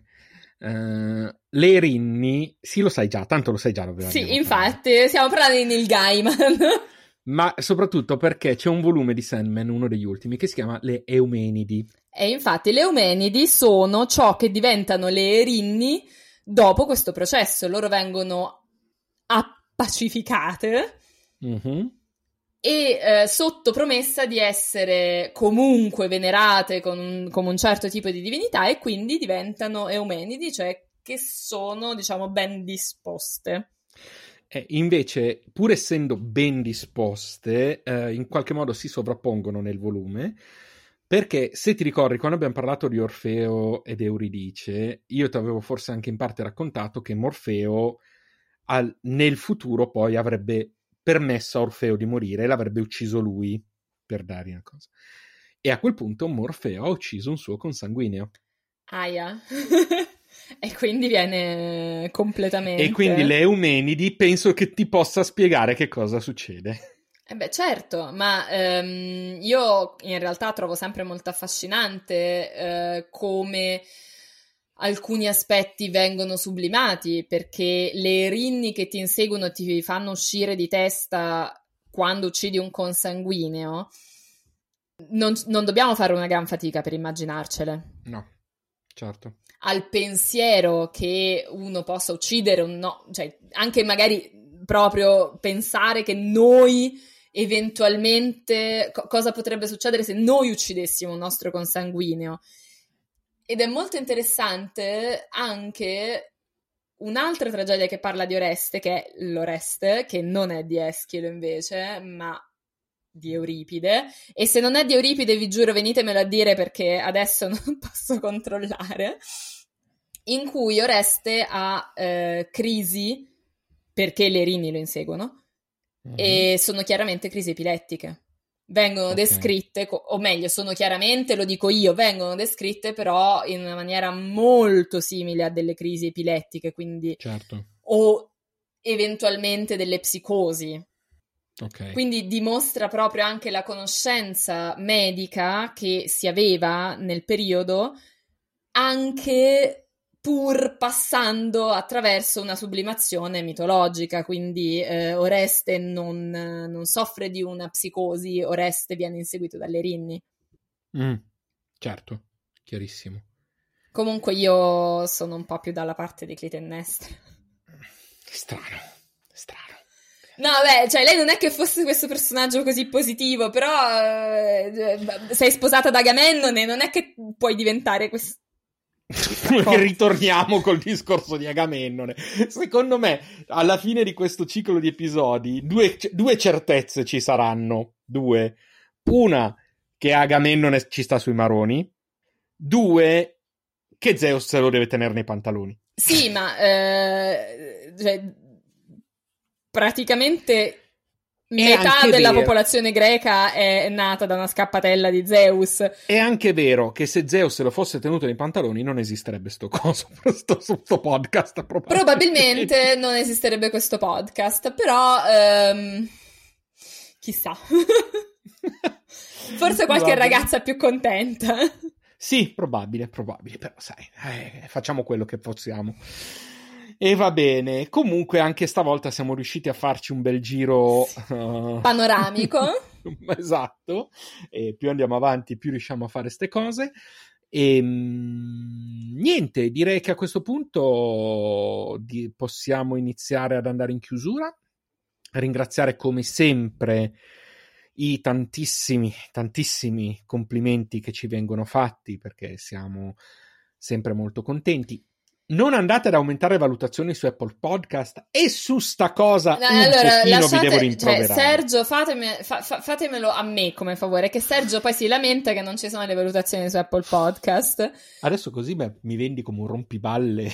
uh, le Erinni, sì lo sai già, tanto lo sai già. Sì, infatti, parlare. Stiamo parlando di Neil Gaiman. Ma soprattutto perché c'è un volume di Sandman, uno degli ultimi, che si chiama Le Eumenidi. E infatti le Eumenidi sono ciò che diventano le Erinni dopo questo processo. Loro vengono appacificate mm-hmm. e eh, sotto promessa di essere comunque venerate con un, come un certo tipo di divinità, e quindi diventano Eumenidi, cioè che sono, diciamo, ben disposte. Eh, invece, pur essendo ben disposte, eh, in qualche modo si sovrappongono nel volume, perché se ti ricordi, quando abbiamo parlato di Orfeo ed Euridice, io ti avevo forse anche in parte raccontato che Morfeo al, nel futuro poi avrebbe permesso a Orfeo di morire e l'avrebbe ucciso lui, per dargli una cosa. E a quel punto Morfeo ha ucciso un suo consanguineo. Aia. E quindi viene completamente... E quindi le Eumenidi penso che ti possa spiegare che cosa succede. Eh beh, certo, ma ehm, io in realtà trovo sempre molto affascinante eh, come alcuni aspetti vengono sublimati, perché le Erinni che ti inseguono ti fanno uscire di testa quando uccidi un consanguineo. Non, non dobbiamo fare una gran fatica per immaginarcele. No, certo. Al pensiero che uno possa uccidere un no, cioè anche magari proprio pensare che noi eventualmente co- cosa potrebbe succedere se noi uccidessimo un nostro consanguineo. Ed è molto interessante anche un'altra tragedia che parla di Oreste, che è l'Oreste, che non è di Eschilo invece, ma di Euripide. E se non è di Euripide, vi giuro, venitemelo a dire perché adesso non posso controllare. In cui Oreste ha eh, crisi, perché le Erinni lo inseguono, mm-hmm. e sono chiaramente crisi epilettiche. Vengono okay. descritte, o meglio, sono chiaramente, lo dico io, vengono descritte però in una maniera molto simile a delle crisi epilettiche, quindi certo. o eventualmente delle psicosi. Okay. Quindi dimostra proprio anche la conoscenza medica che si aveva nel periodo anche pur passando attraverso una sublimazione mitologica, quindi eh, Oreste non, non soffre di una psicosi, Oreste viene inseguito dalle Erinni. Mm, certo, chiarissimo. Comunque io sono un po' più dalla parte di Clitennestra. Strano, strano. No, beh, cioè lei non è che fosse questo personaggio così positivo, però eh, sei sposata da Agamennone, non è che puoi diventare questo. Ritorniamo col discorso di Agamennone. Secondo me, alla fine di questo ciclo di episodi, due, due certezze ci saranno. Due. Una, che Agamennone ci sta sui maroni. Due, che Zeus se lo deve tenere nei pantaloni. Sì, ma eh, cioè, praticamente metà della vero. popolazione greca è nata da una scappatella di Zeus. È anche vero che se Zeus se lo fosse tenuto nei pantaloni non esisterebbe sto coso, sto, sto podcast. Probabilmente. probabilmente non esisterebbe questo podcast, però ehm, chissà. Forse qualche probabile. ragazza più contenta. Sì, probabile, probabile, però sai, eh, facciamo quello che possiamo. E va bene, comunque anche stavolta siamo riusciti a farci un bel giro uh... panoramico. Esatto, e più andiamo avanti più riusciamo a fare ste cose. E mh, niente, direi che a questo punto di, possiamo iniziare ad andare in chiusura. Ringraziare come sempre i tantissimi, tantissimi complimenti che ci vengono fatti, perché siamo sempre molto contenti. Non andate ad aumentare valutazioni su Apple Podcast e su sta cosa no, un allora, pochino lasciate, vi devo rimproverare. Cioè, Sergio, fatemi, fa, fa, fatemelo a me come favore, che Sergio poi si lamenta che non ci sono le valutazioni su Apple Podcast. Adesso così beh, mi vendi come un rompiballe.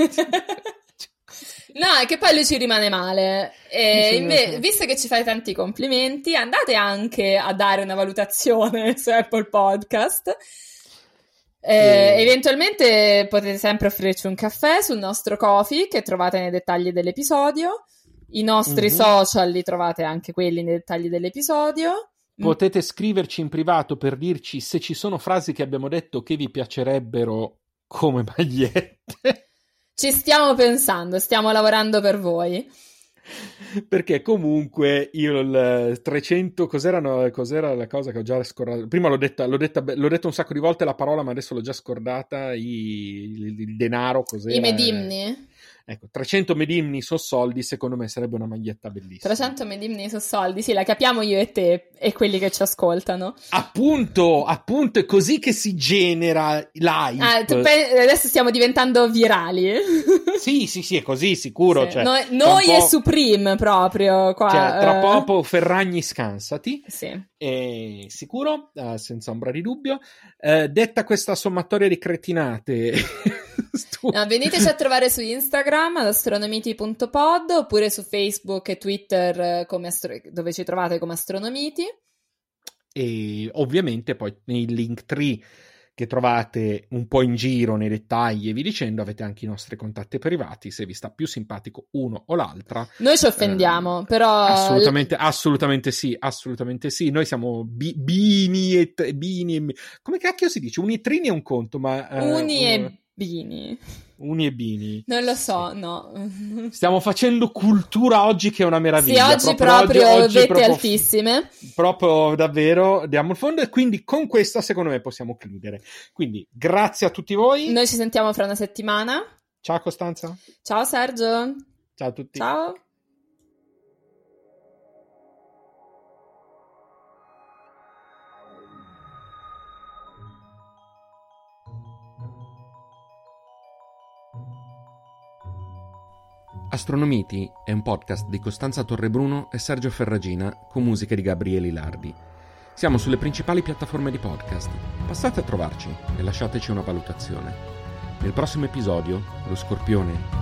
No, è che poi lui ci rimane male. E invece, visto che ci fai tanti complimenti, andate anche a dare una valutazione su Apple Podcast. Eh, eh. Eventualmente potete sempre offrirci un caffè sul nostro Ko-fi che trovate nei dettagli dell'episodio. I nostri mm-hmm. social li trovate anche quelli nei dettagli dell'episodio. Potete scriverci in privato per dirci se ci sono frasi che abbiamo detto che vi piacerebbero come magliette. Ci stiamo pensando, stiamo lavorando per voi. Perché comunque io il trecento cos'era, no, cos'era la cosa che ho già scordato? Prima l'ho detta, l'ho detta l'ho detta un sacco di volte la parola, ma adesso l'ho già scordata. I, il, il denaro, cos'era? I medimni. Ecco, trecento medimni so soldi, secondo me sarebbe una maglietta bellissima. trecento medimni so soldi, sì, la capiamo io e te e quelli che ci ascoltano. Appunto, appunto, è così che si genera l'hype. Ah, tu pe- adesso stiamo diventando virali. Sì, sì, sì, è così, sicuro. Sì. Cioè, noi noi e Supreme proprio qua. Cioè, tra uh... poco Ferragni scansati. Sì. È sicuro, uh, senza ombra di dubbio. Uh, detta questa sommatoria di cretinate... No, veniteci a trovare su Instagram ad astronomiti punto pod oppure su Facebook e Twitter come astro- dove ci trovate come Astronomiti, e ovviamente poi nei Linktree che trovate un po' in giro nei dettagli e vi dicendo avete anche i nostri contatti privati se vi sta più simpatico uno o l'altra. Noi ci offendiamo, eh, però assolutamente, assolutamente sì, assolutamente sì. Noi siamo bi- bini e t- bini e... come cacchio si dice? Uni e trini è un conto, ma uh, uni uh, e Bini. Uni e bini. Non lo so, sì. no. Stiamo facendo cultura oggi che è una meraviglia. Sì, oggi proprio, proprio oggi, oggi vette proprio, altissime. Proprio davvero diamo il fondo e quindi con questa secondo me possiamo chiudere. Quindi grazie a tutti voi. Noi ci sentiamo fra una settimana. Ciao Costanza. Ciao Sergio. Ciao a tutti. Ciao. Astronomiti è un podcast di Costanza Torrebruno e Sergio Ferragina con musiche di Gabriele Ilardi. Siamo sulle principali piattaforme di podcast. Passate a trovarci e lasciateci una valutazione. Nel prossimo episodio, lo Scorpione